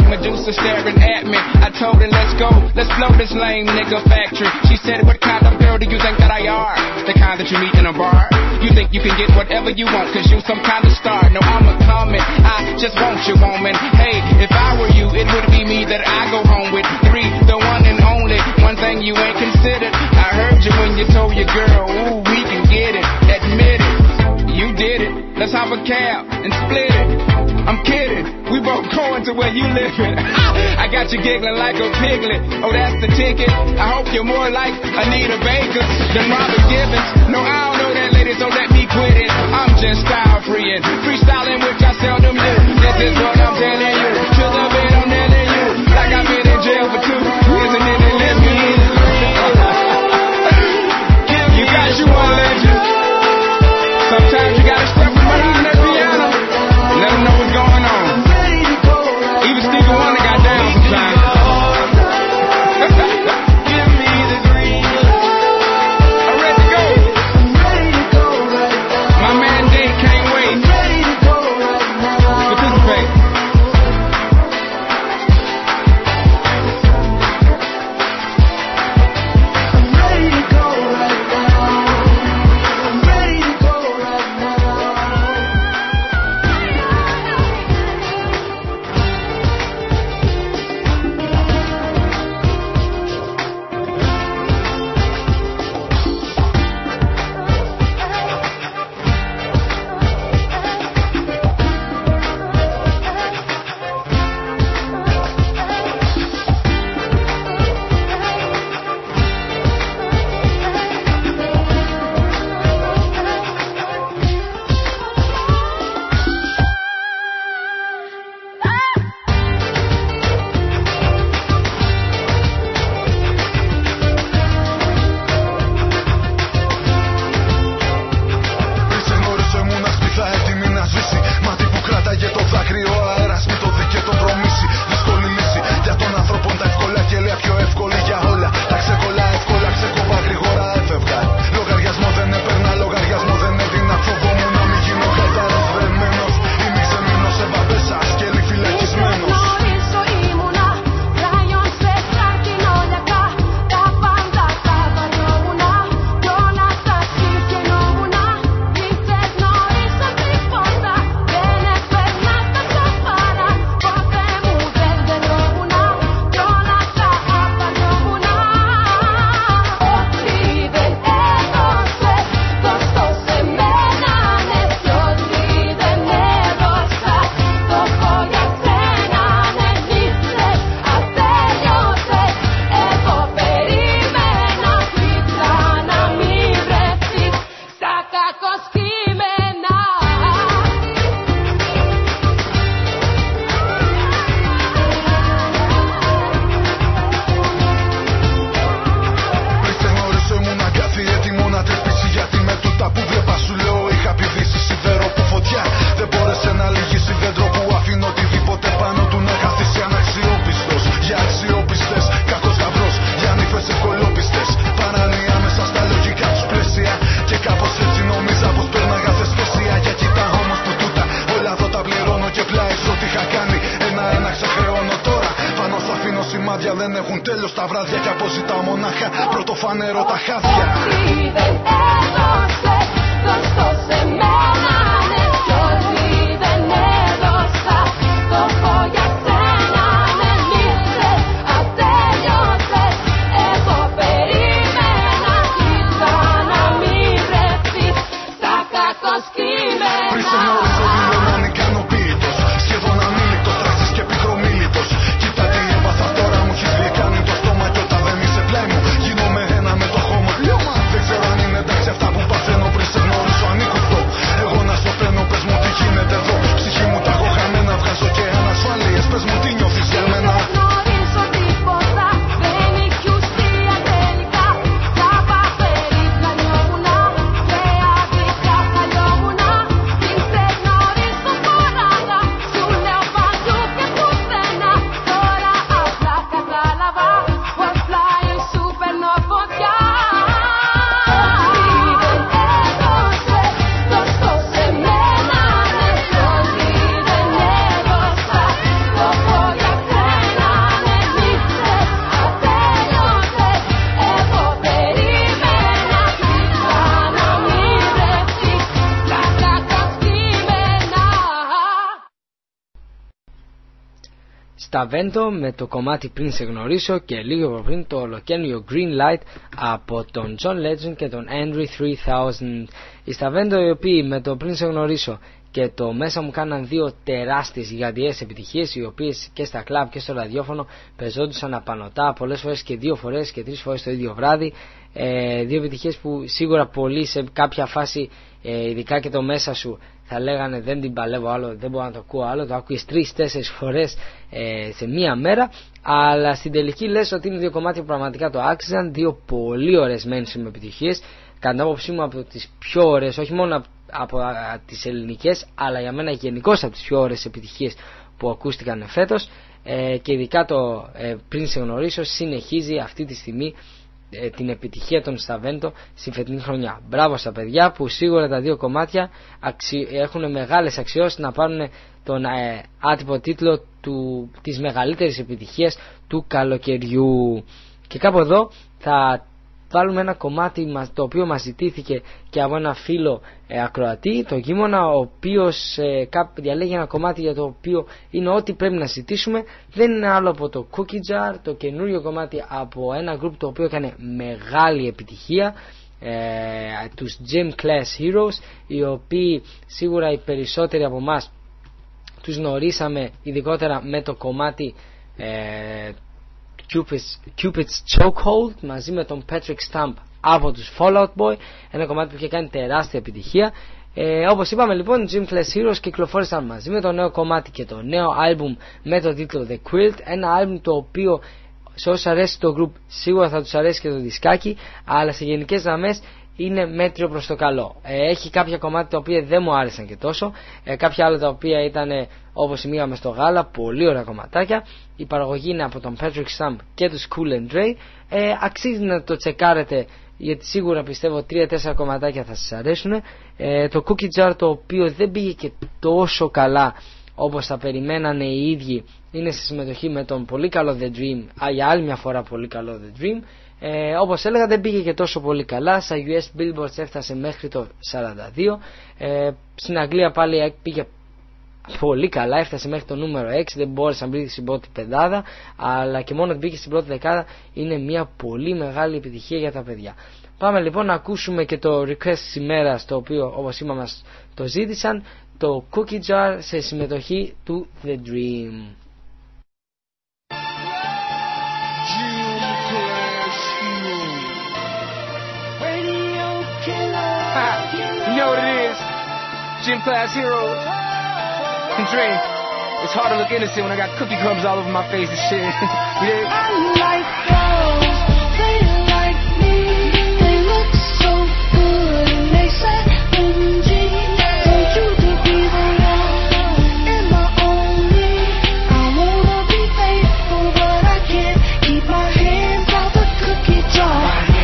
Staring at me, I told her let's go, let's blow this lame nigga factory. She said what kind of girl do you think that I are? The kind that you meet in a bar? You think you can get whatever you want cause you some kind of star. No, I'm a comet, I just want you, woman. Hey, if I were you, it would be me that I go home with. Three, the one and only, one thing you ain't considered. I heard you when you told your girl, ooh, we can get it. Admit it, you did it. Let's hop a cab and split it. I'm kidding, we both going to where you living. I got you giggling like a piglet. Oh, that's the ticket. I hope you're more like Anita Baker than Robert Gibbons. No, I don't know that lady, so let me quit it. I'm just style freeing, freestyling, which I seldom do. This is what I'm telling you. To the bed, I'm telling you. Like I've been in jail for two. Isn't it? They let me in. You got you one legend. Sometimes you gotta step from behind that piano. Let them know what's going on. Even Stevie Wonder got down sometimes. Give me the green. I'm ready to go. My man Dave can't wait. Participate. δεν έχουν τέλος τα βράδια και αποζητάω μονάχα πρωτοφανερό τα χάδια. Ό,τι δεν έδωσε, δώσ' το σε μένα, ναι. Κι ό,τι δεν έδωσα, το πω για σένα, ναι. Μίσες, ατέλειωσες, εγώ περίμενα. Κοίτα να μην βρεθείς στα κακοσκήμενα. Πριν σε γνώριζω ήμουν ικανοποιητός, σχεδόν αμήλικτος, τράξης και πικρομίλητος. Κοίτα τι έπαθα τώρα, μου έχεις γλυκάνει το στόμα. Κι όταν δεν είσαι πλάι μου, γίνομαι ένα με το χώμα. Δεν ξέρω αν είναι εντάξει αυτά που παθαίνω. Πριν σε γνώριζω ανήκουφτο, εγώ να σωπαίνω. Πες μου τι γίνεται εδώ, ψυχή μου τα έχω χαμένα. Βγάζω και ανασφάλειες, πες μου τι νιώθεις για μένα. Δεν γνωρίζω τίποτα, δεν νικεί ουσία τελικά. Τα παθαίνεις να νιώμουνα και αδικά θα λιώμουνα. Την ξεχνάω στα Vento με το κομμάτι Πριν σε γνωρίσω και λίγο πριν το ολοκαίνουργιο Green Light από τον John Legend και τον Henry τρεις χιλιάδες. Οι στα Vento, οι οποίοι με το Πριν σε γνωρίσω και το Μέσα μου κάναν δύο τεράστιες γιγαντιές επιτυχίες, οι οποίες και στα κλαμπ και στο ραδιόφωνο πεζόντουσαν απανωτά, πολλές φορές και δύο φορές και τρεις φορές το ίδιο βράδυ. Ε, δύο επιτυχίες που σίγουρα πολλοί σε κάποια φάση, ε, ειδικά και το Μέσα σου, θα λέγανε δεν την παλεύω άλλο, δεν μπορώ να το ακούω άλλο, το άκουγες τρεις-τέσσερις φορές ε, σε μία μέρα, αλλά στην τελική λες ότι είναι δύο κομμάτια που πραγματικά το άξιζαν, δύο πολύ ωραίες mainstream επιτυχίες, κατά την άποψή μου από τις πιο ωραίες, όχι μόνο από, από α, τις ελληνικές, αλλά για μένα γενικώς από τις πιο ωραίες επιτυχίες που ακούστηκαν φέτος, ε, και ειδικά το ε, Πριν σε γνωρίσω συνεχίζει αυτή τη στιγμή την επιτυχία των στα Vento στη φετινή χρονιά. Μπράβο στα παιδιά που σίγουρα τα δύο κομμάτια αξι... έχουν μεγάλες αξιώσεις να πάρουν τον ε, άτυπο τίτλο του... της μεγαλύτερης επιτυχίας του καλοκαιριού. Και κάπου εδώ θα βάλουμε ένα κομμάτι το οποίο μας ζητήθηκε και από ένα φίλο ε, ακροατή, το Κίμωνα, ο οποίος ε, διαλέγει ένα κομμάτι για το οποίο είναι ό,τι πρέπει να ζητήσουμε. Δεν είναι άλλο από το Cookie Jar, το καινούριο κομμάτι από ένα group το οποίο έκανε μεγάλη επιτυχία, ε, τους Gym Class Heroes, οι οποίοι σίγουρα οι περισσότεροι από εμάς τους γνωρίσαμε ειδικότερα με το κομμάτι ε, Cupid's, Cupid's Chokehold μαζί με τον Patrick Stump από τους Fall Out Boy, ένα κομμάτι που είχε κάνει τεράστια επιτυχία. Ε, όπως είπαμε λοιπόν, Gym Class Heroes κυκλοφόρησαν μαζί με το νέο κομμάτι και το νέο άλμπουμ με το τίτλο The Quilt, ένα άλμπουμ το οποίο σε όσους αρέσει το group σίγουρα θα τους αρέσει και το δισκάκι, αλλά σε γενικές γραμμές είναι μέτριο προς το καλό. Ε, έχει κάποια κομμάτια τα οποία δεν μου άρεσαν και τόσο, ε, κάποια άλλα τα οποία ήταν όπως η μία μες στο γάλα, πολύ ωραία κομματάκια. Η παραγωγή είναι από τον Patrick Stump και τους Cool and Dre. Ε, αξίζει να το τσεκάρετε, γιατί σίγουρα πιστεύω τρία τέσσερα κομματάκια θα σας αρέσουν. Ε, το Cookie Jar, το οποίο δεν πήγε και τόσο καλά όπως θα περιμένανε οι ίδιοι, είναι σε συμμετοχή με τον πολύ καλό The Dream, α, για άλλη μια φορά πολύ καλό The Dream. Ε, όπως έλεγα, δεν πήγε και τόσο πολύ καλά. Στα γιου ες Billboards έφτασε μέχρι το σαράντα δύο. ε, Στην Αγγλία πάλι πήγε πολύ καλά, έφτασε μέχρι το νούμερο έξι. Δεν μπόρεσε να μπει στην πρώτη πεντάδα, αλλά και μόνο ότι μπήκε στην πρώτη δεκάδα είναι μια πολύ μεγάλη επιτυχία για τα παιδιά. Πάμε λοιπόν να ακούσουμε και το request της ημέρας, το οποίο όπως είπαμε μας το ζήτησαν, το Cookie Jar σε συμμετοχή του The Dream. You know what it is? Gym Class Heroes and Dream. It's hard to look innocent when I got cookie crumbs all over my face and shit. Yeah. I like girls, they like me. They look so good and they say, M G, want you to be the one and my only. I wanna be faithful, but I can't keep my hands out the cookie jar.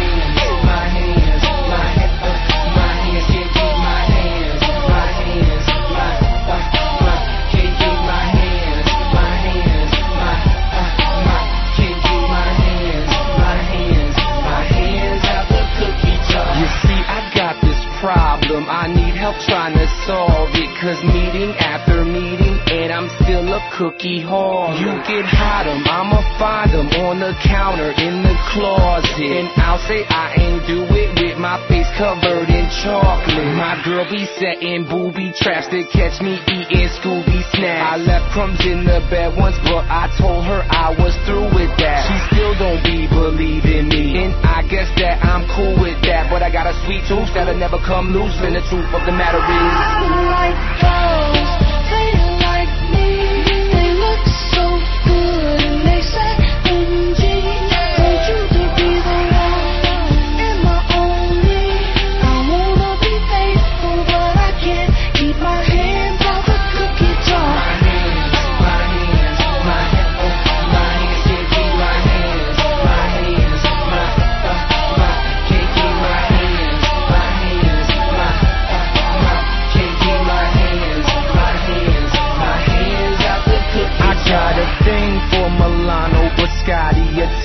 I need help trying to solve it, cause meeting after meeting and I'm still a cookie hog. You get hot 'em, I'ma find 'em on the counter in the closet, and I'll say I ain't do it with my face covered in chocolate. My girl be setting booby traps to catch me eating Scooby snacks. I left crumbs in the bed once, but I told her I was through with that. She still don't be believing me, and I guess that I'm cool with that. But I got a sweet tooth that'll never come loose, and the truth of the matter is I like girls, they like me. They look so good and they say, M G, want you to be the one and my only. I wanna be faithful, but I can't keep my hands out the cookie jar. My hands, my hands, my hands, my hands, can't keep my hands, my hands, my, uh, my, can't keep my hands, my hands, my, uh, my, can't keep my hands.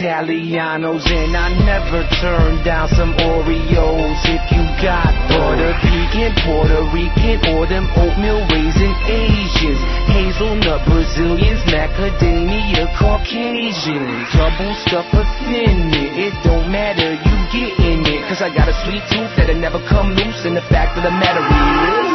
Italianos, and I never turn down some Oreos. If you got Puerto Pecan, Puerto Rican, or them oatmeal raisin Asians, hazelnut Brazilians, macadamia Caucasians, double stuff offended, it don't matter, you getting it, cause I got a sweet tooth that'll never come loose, and the fact of the matter is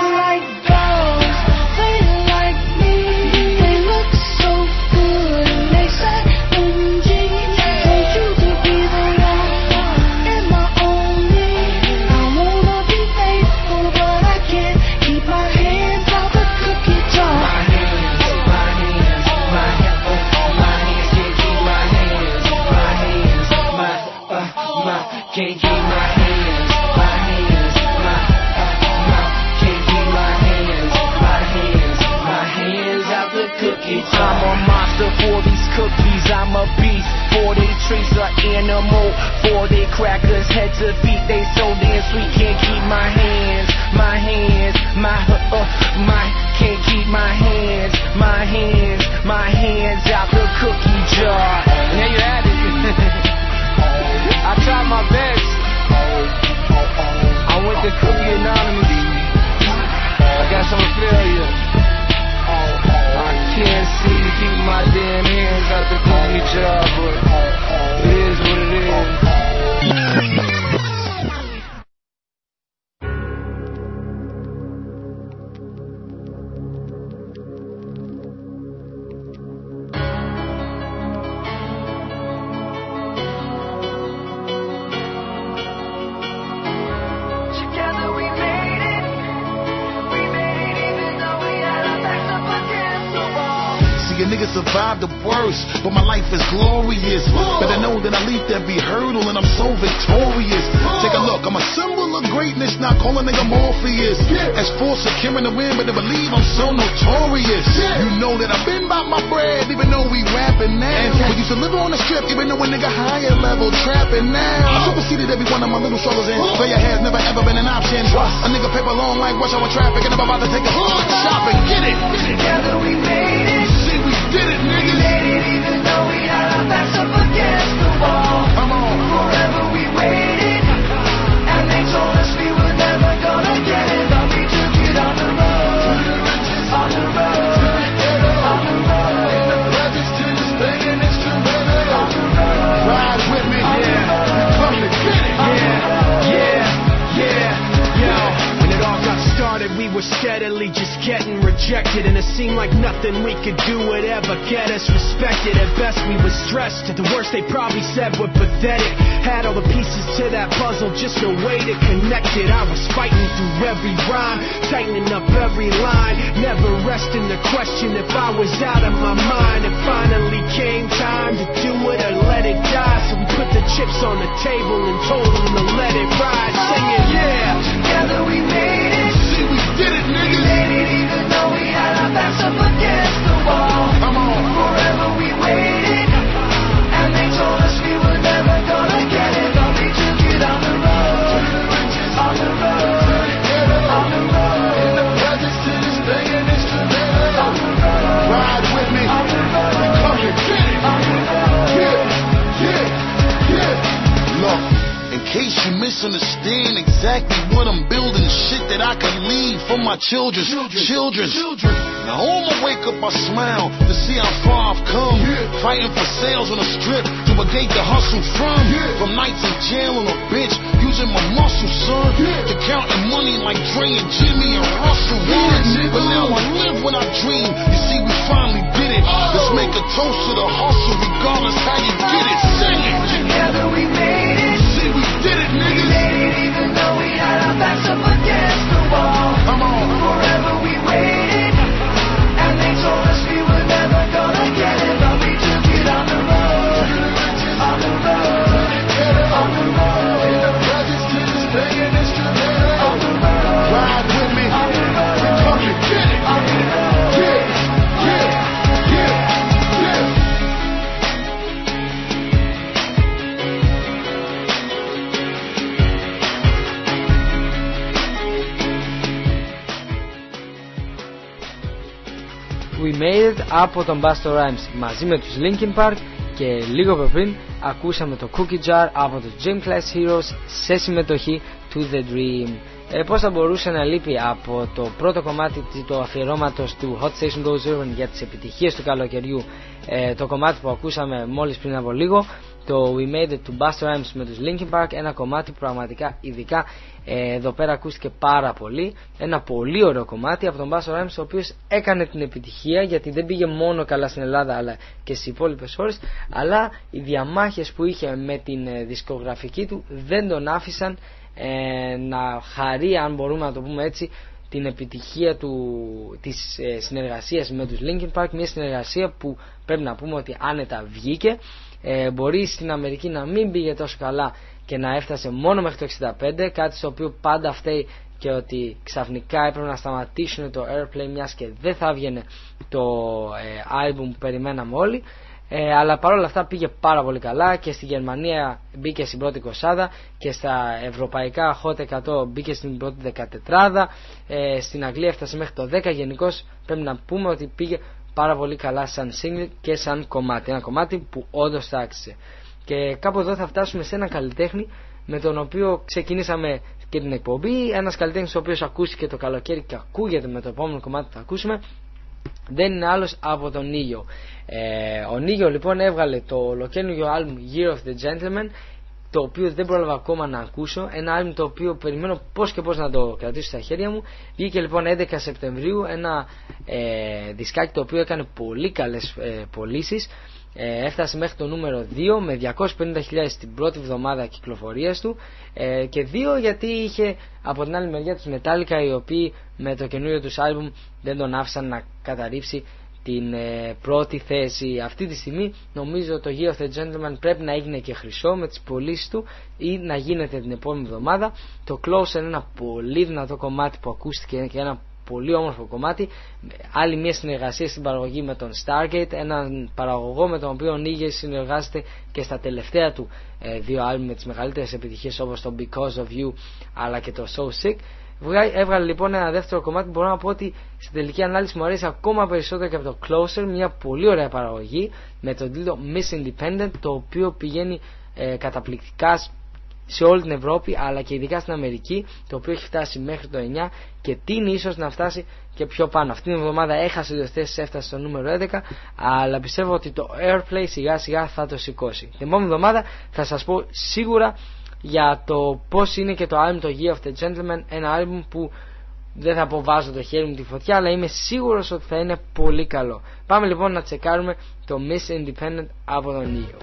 can't keep my hands, my hands, my, uh, my, can't keep my hands, my hands, my hands out the cookie jar. I'm a monster for these cookies, I'm a beast. For they trees are animal, for they crackers, head to feet, they so damn sweet. Can't keep my hands, my hands, my, uh, uh, my, can't keep my hands, my hands, my hands out the cookie jar. And there you have it. I tried my best. I went to Cookie Anonymous. I guess I'm a failure. I can't seem to keep my damn hands out the cookie jar, but it is what it is. Niggas survived the worst, but my life is glorious. But I know that I leap every hurdle and I'm so victorious. Take a look, I'm a symbol of greatness, not calling nigga Morpheus. As for securing the win, but to believe I'm so notorious. You know that I've been about my bread, even though we rapping now. We used to live on the strip, even though a nigga higher level trapping now. I superseded every one of my little struggles and failure has never ever been an option. A nigga paper long like rush hour traffic, and I'm about to take a shop and get it. Together we made it. Did it, niggas. We made it even though we had our backs up against the wall. Come on. Forever we waited, and they told us we were never gonna get it, but we took it on the road, on the road, on the road. In the presence to this thing and instrumental. On the road. Ride with me, yeah. Come to get it. Yeah, yeah, yeah, yo. When it all got started, we were steadily just getting rejected, and it seemed like nothing we could do would ever get us respected. At best we were stressed, at the worst they probably said we're pathetic. Had all the pieces to that puzzle, just no way to connect it. I was fighting through every rhyme, tightening up every line, never resting the question if I was out of my mind. It finally came time to do it or let it die, so we put the chips on the table and told them to let it ride, singing yeah. Together we made it. See, we did it, niggas. We made it even though we had our backs up against the wall. Come on. Forever we waited, and they told us we were never gonna get it, but we took it on the road, on the road, on the road. In the presence to this thing and instrumental. On the road. Ride with me. On the road. Come to get it. On the road. Yeah, yeah, yeah. Look, in case you misunderstand exactly what I'm building, shit that I can leave for my children, children, children. Now on my wake up I smile to see how far I've come, yeah. Fighting for sales on the strip to a gate to hustle from, yeah. From nights in jail on a bench, using my muscle, son, yeah. To counting money like Dre and Jimmy and Russell, yeah. But now I live when I dream. You see, we finally did it. Oh. Let's make a toast to the hustle, regardless how you get it. Sing it. Together we made it. See, we did it, niggas. We made it even though we had our backs up against the wall. Come on. Forever we waited, and they told us we were never gonna get it, but we took it on the road, on the road, on the road. In the presence to this thing and instrumental. On the road. Ride with me. On the road. Come to get it. On the road. Yeah, yeah, yeah, yeah. We Made It από τον Busta Rhymes μαζί με τους Linkin Park Και λίγο πιο πριν ακούσαμε το Cookie Jar από τους Gym Class Heroes σε συμμετοχή To The Dream. Ε, πώς θα μπορούσε να λείπει από το πρώτο κομμάτι του αφιερώματος του Hot Station Goes Urban για τις επιτυχίες του καλοκαιριού, ε, το κομμάτι που ακούσαμε μόλις πριν από λίγο, το We Made It του Busta Rhymes με τους Linkin Park, ένα κομμάτι που πραγματικά ειδικά ε, εδώ πέρα ακούστηκε πάρα πολύ, ένα πολύ ωραίο κομμάτι από τον Busta Rhymes, ο οποίος έκανε την επιτυχία γιατί δεν πήγε μόνο καλά στην Ελλάδα αλλά και στις υπόλοιπες χώρες, αλλά οι διαμάχες που είχε με την ε, δισκογραφική του δεν τον άφησαν ε, να χαρεί, αν μπορούμε να το πούμε έτσι, την επιτυχία του, της ε, συνεργασίας με τους Linkin Park, μια συνεργασία που πρέπει να πούμε ότι άνετα βγήκε. Ε, μπορεί στην Αμερική να μην πήγε τόσο καλά και να έφτασε μόνο μέχρι το εξήντα πέντε, κάτι στο οποίο πάντα φταίει και ότι ξαφνικά έπρεπε να σταματήσουν το airplay μιας και δεν θα έβγαινε το ε, album που περιμέναμε όλοι. Ε, αλλά παρόλα αυτά πήγε πάρα πολύ καλά και στη Γερμανία μπήκε στην πρώτη εικοσάδα και στα ευρωπαϊκά Hot εκατό μπήκε στην πρώτη δεκατετράδα, ε, στην Αγγλία έφτασε μέχρι το δέκα. Γενικώς πρέπει να πούμε ότι πήγε πάρα πολύ καλά σαν single και σαν κομμάτι, ένα κομμάτι που όντως θα άξιζε. Και κάπου εδώ θα φτάσουμε σε έναν καλλιτέχνη με τον οποίο ξεκινήσαμε και την εκπομπή, ένας καλλιτέχνης ο οποίος ακούστηκε το καλοκαίρι και ακούγεται με το επόμενο κομμάτι που θα ακούσουμε, δεν είναι άλλος από τον Νίγιο. Ε, ο Νίγιο λοιπόν έβγαλε το ολοκαίνουργιο album Year of the Gentleman, το οποίο δεν πρόλαβα ακόμα να ακούσω, ένα album το οποίο περιμένω πώς και πώς να το κρατήσω στα χέρια μου. Βγήκε λοιπόν έντεκα Σεπτεμβρίου, ένα ε, δισκάκι το οποίο έκανε πολύ καλές ε, πωλήσεις. Ε, έφτασε μέχρι το νούμερο δύο με διακόσιες πενήντα χιλιάδες την πρώτη εβδομάδα κυκλοφορίας του, ε, και δύο γιατί είχε από την άλλη μεριά τους Metallica, οι οποίοι με το καινούριο τους άλμπουμ δεν τον άφησαν να καταρρύψει την ε, πρώτη θέση. Αυτή τη στιγμή νομίζω το Year of the Gentleman πρέπει να έγινε και χρυσό με τις πωλήσεις του ή να γίνεται την επόμενη εβδομάδα. Το Closer είναι ένα πολύ δυνατό κομμάτι που ακούστηκε και ένα πολύ όμορφο κομμάτι. Άλλη μια συνεργασία στην παραγωγή με τον Stargate, έναν παραγωγό με τον οποίο ο Νίγες συνεργάζεται και στα τελευταία του ε, δύο άλμπum με τις μεγαλύτερες επιτυχίες, όπως το Because of You αλλά και το So Sick. Έβγαλε λοιπόν ένα δεύτερο κομμάτι που μπορώ να πω ότι στην τελική ανάλυση μου αρέσει ακόμα περισσότερο και από το Closer, μια πολύ ωραία παραγωγή με τον τίτλο Miss Independent, το οποίο πηγαίνει ε, καταπληκτικά σε όλη την Ευρώπη αλλά και ειδικά στην Αμερική, το οποίο έχει φτάσει μέχρι το εννιά και τίνει ίσως να φτάσει και πιο πάνω. Αυτή την εβδομάδα έχασε δύο θέσεις, έφτασε στο νούμερο έντεκα, αλλά πιστεύω ότι το Airplay σιγά σιγά θα το σηκώσει. Την επόμενη εβδομάδα θα σας πω σίγουρα για το πώς είναι και το album το Year of the Gentleman, ένα album που δεν θα πω βάζω το χέρι μου τη φωτιά, αλλά είμαι σίγουρος ότι θα είναι πολύ καλό. Πάμε λοιπόν να τσεκάρουμε το Miss Independent από τον Νίγιο.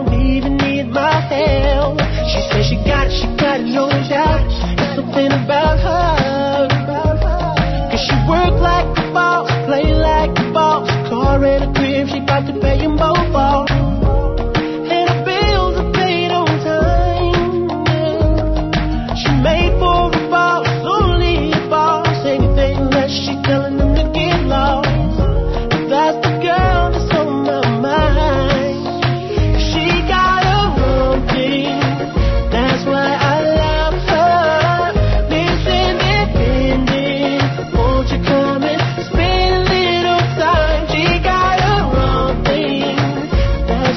About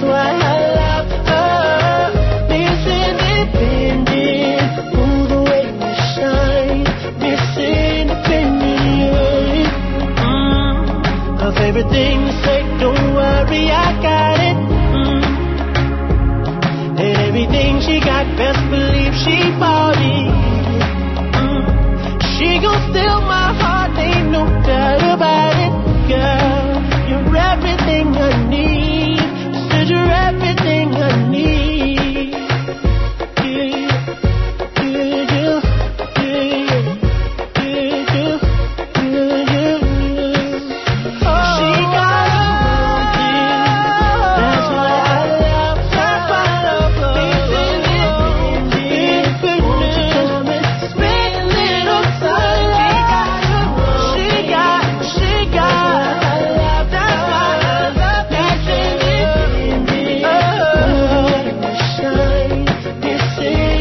why I love her. Miss Independent, ooh, the way you shine. Miss Independent, mm. Her favorite thing to say, don't worry, I got it. Mm. And everything she got, best believe she bought it. Mm. She gon' steal my heart, ain't no doubt about it, girl. You're everything I need. Said you're everything I need. Yeah, yeah, yeah, yeah, yeah, yeah, yeah. Oh, she got something. That's why I love her. Miss Independent, won't you come and spend a little time? She got, she got, that's why I love Miss Independent. Oh, shine, Miss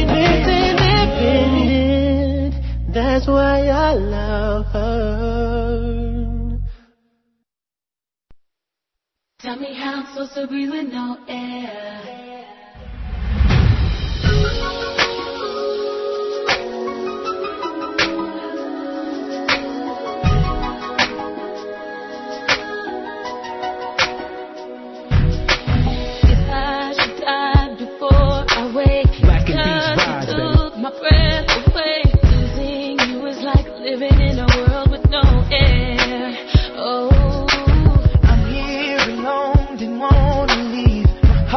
Independent. That's why I love her. Tell me how I'm supposed to breathe with no air. If I should die before I wake, Black and cause Beats you vibes, baby. took my breath away. Losing you is like living in a world with no air. Oh, I'm here alone, didn't wanna leave. My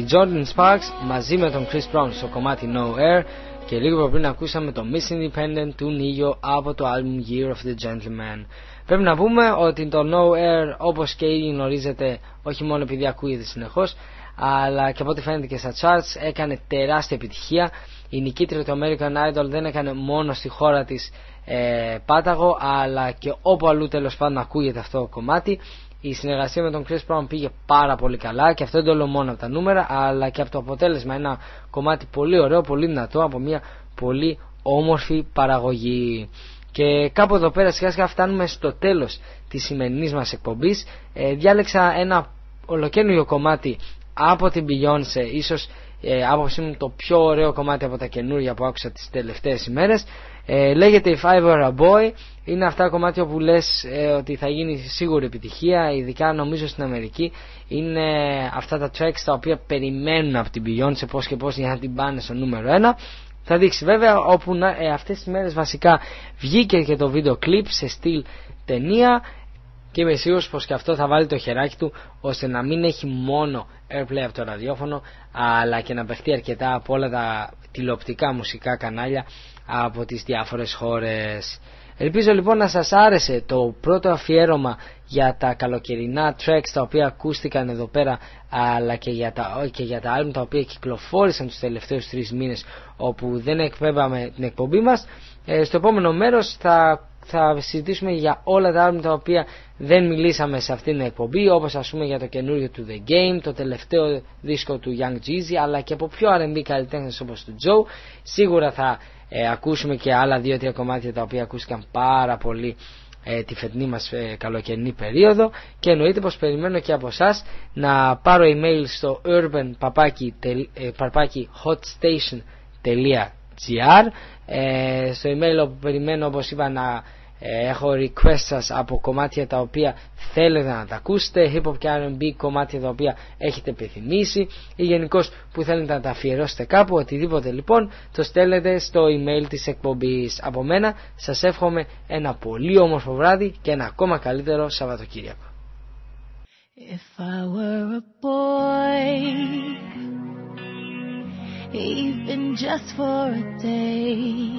οι Jordan Sparks μαζί με τον Chris Brown στο κομμάτι No Air, και λίγο πριν ακούσαμε το Miss Independent του Νίγιο από το album Year of the Gentleman. Πρέπει να πούμε ότι το No Air, όπως και ήδη γνωρίζετε, όχι μόνο επειδή ακούγεται συνεχώς, αλλά και από ό,τι φαίνεται και στα charts, έκανε τεράστια επιτυχία. Η νικήτρια του American Idol δεν έκανε μόνο στη χώρα της ε, πάταγο, αλλά και όπου αλλού τέλος πάντων ακούγεται αυτό το κομμάτι. Η συνεργασία με τον Chris Brown πήγε πάρα πολύ καλά, και αυτό δεν το λέω μόνο από τα νούμερα, αλλά και από το αποτέλεσμα. Ένα κομμάτι πολύ ωραίο, πολύ δυνατό, από μια πολύ όμορφη παραγωγή. Και κάπου εδώ πέρα σιγά σιγά φτάνουμε στο τέλος της σημερινής μας εκπομπής. ε, Διάλεξα ένα ολοκαίνουργιο κομμάτι από την Beyoncé, ίσως ε, άποψή μου το πιο ωραίο κομμάτι από τα καινούργια που άκουσα τις τελευταίες ημέρες. ε, Λέγεται If I Were a Boy. Είναι αυτά κομμάτια που λες ε, ότι θα γίνει σίγουρη επιτυχία, ειδικά νομίζω στην Αμερική. Είναι αυτά τα tracks τα οποία περιμένουν από την Beyoncé πώς και πώς για να την πάνε στο νούμερο ένα. Θα δείξει βέβαια, όπου ε, αυτές τις μέρες βασικά βγήκε και το βίντεο κλιπ σε στυλ ταινία, και είμαι σίγουρος πως και αυτό θα βάλει το χεράκι του ώστε να μην έχει μόνο airplay από το ραδιόφωνο, αλλά και να παιχτεί αρκετά από όλα τα τηλεοπτικά μουσικά κανάλια από τις διάφορες χώρες. Ελπίζω λοιπόν να σας άρεσε το πρώτο αφιέρωμα για τα καλοκαιρινά tracks τα οποία ακούστηκαν εδώ πέρα, αλλά και για τα, και για τα άλμπουμ τα οποία κυκλοφόρησαν τους τελευταίους τρεις μήνες όπου δεν εκπέμπαμε την εκπομπή μας. Ε, στο επόμενο μέρος θα, θα συζητήσουμε για όλα τα άλμπουμ τα οποία δεν μιλήσαμε σε αυτήν την εκπομπή, όπως ας πούμε για το καινούριο του The Game, το τελευταίο δίσκο του Young Jeezy, αλλά και από πιο αρ εν μπι καλλιτέχνες όπως του Joe. Σίγουρα θα ε, ακούσουμε και άλλα δύο-τρία κομμάτια τα οποία ακούστηκαν πάρα πολύ ε, τη φετινή μας ε, καλοκαιρινή περίοδο, και εννοείται πως περιμένω και από εσάς να πάρω email στο urban papaki hotstation dot gr. ε, στο email όπου περιμένω, όπως είπα, να ε, έχω request σας από κομμάτια τα οποία θέλετε να τα ακούσετε, hip hop και αρ εν μπι κομμάτια τα οποία έχετε επιθυμήσει, ή γενικώς που θέλετε να τα αφιερώσετε κάπου, οτιδήποτε λοιπόν το στέλνετε στο email της εκπομπής. Από μένα σας εύχομαι ένα πολύ όμορφο βράδυ και ένα ακόμα καλύτερο Σαββατοκύριακο. If I were a boy, even just for a day,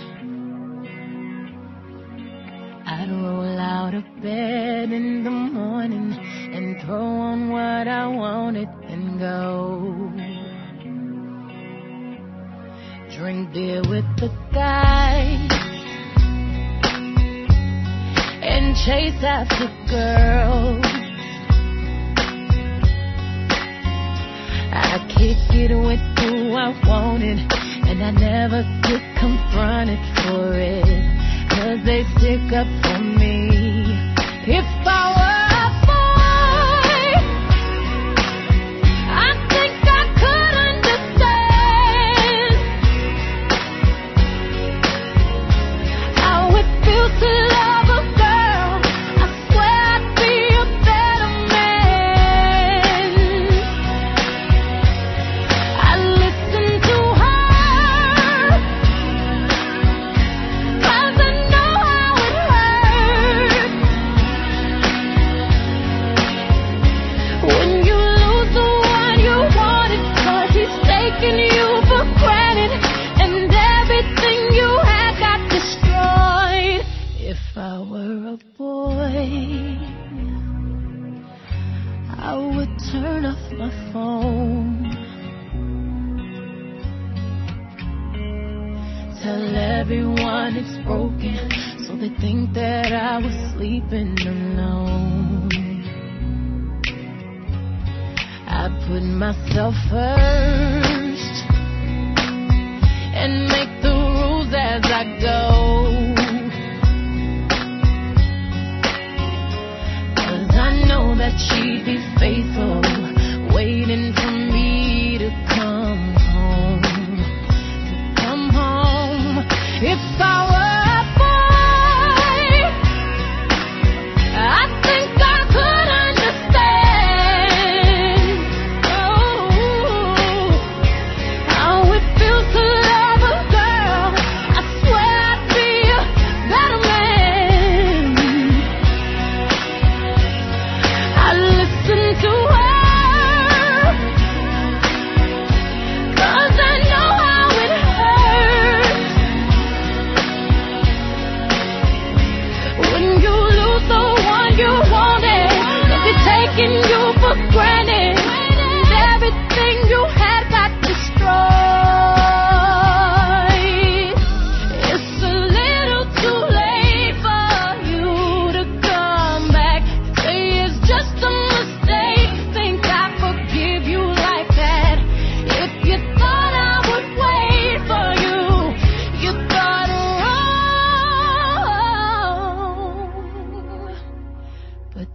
I'd roll out of bed in the morning and throw on what I wanted and go. Drink beer with the guys and chase after girls. I kick it with who I wanted, and I never get confronted for it, 'cause they stick up for me. If I were a boy, I think I could understand how it feels to love a girl. I swear I'd be a better man. I listen to her, 'cause I know how it hurts when you lose the one you wanted, 'cause he's taking you for granted and everything you had got destroyed. If I were a boy, I would turn off my phone, tell everyone it's broken, so they think that I was sleeping alone. I put myself first and make the rules as I go, 'cause I know that she'd be faithful, waiting for me to come home, to come home. If I were a boy, I think I could understand, oh, how it feels to love a girl. I swear I'd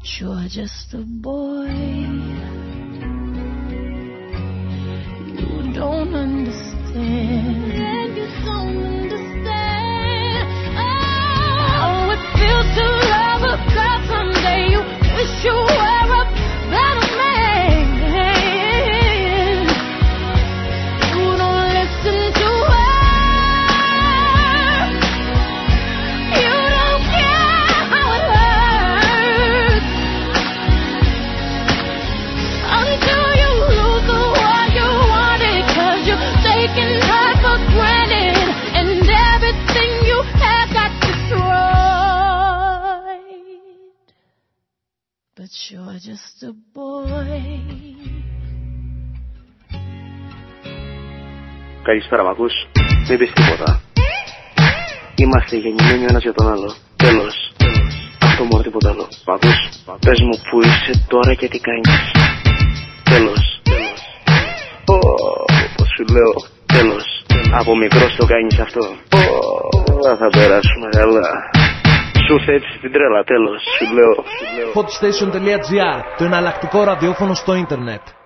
you're just a boy. You don't understand. Yeah, you don't understand. Oh, how it feels to love a girl someday. You wish you were a better man. You don't listen to her. You don't care how it hurts until you lose the one you wanted, 'cause you're taking her for granted and everything you had got destroyed. But you're just a boy. Καλησπέρα, μ' ακούς? Μην πεις τίποτα. Είμαστε γεννημένοι ο ένας για τον άλλο. Τέλος. Αυτό μόνο, τίποτα άλλο. Μ' ακούς? Πες μου που είσαι τώρα και τι κάνεις. Τέλος. Ω, πως σου λέω. Τέλος. Από μικρός το κάνεις αυτό. Ω, θα περάσουμε καλά. Σου ήρθε έτσι την τρέλα, τέλος. Σου λέω. Hotstation.gr, το εναλλακτικό ραδιόφωνο στο ίντερνετ.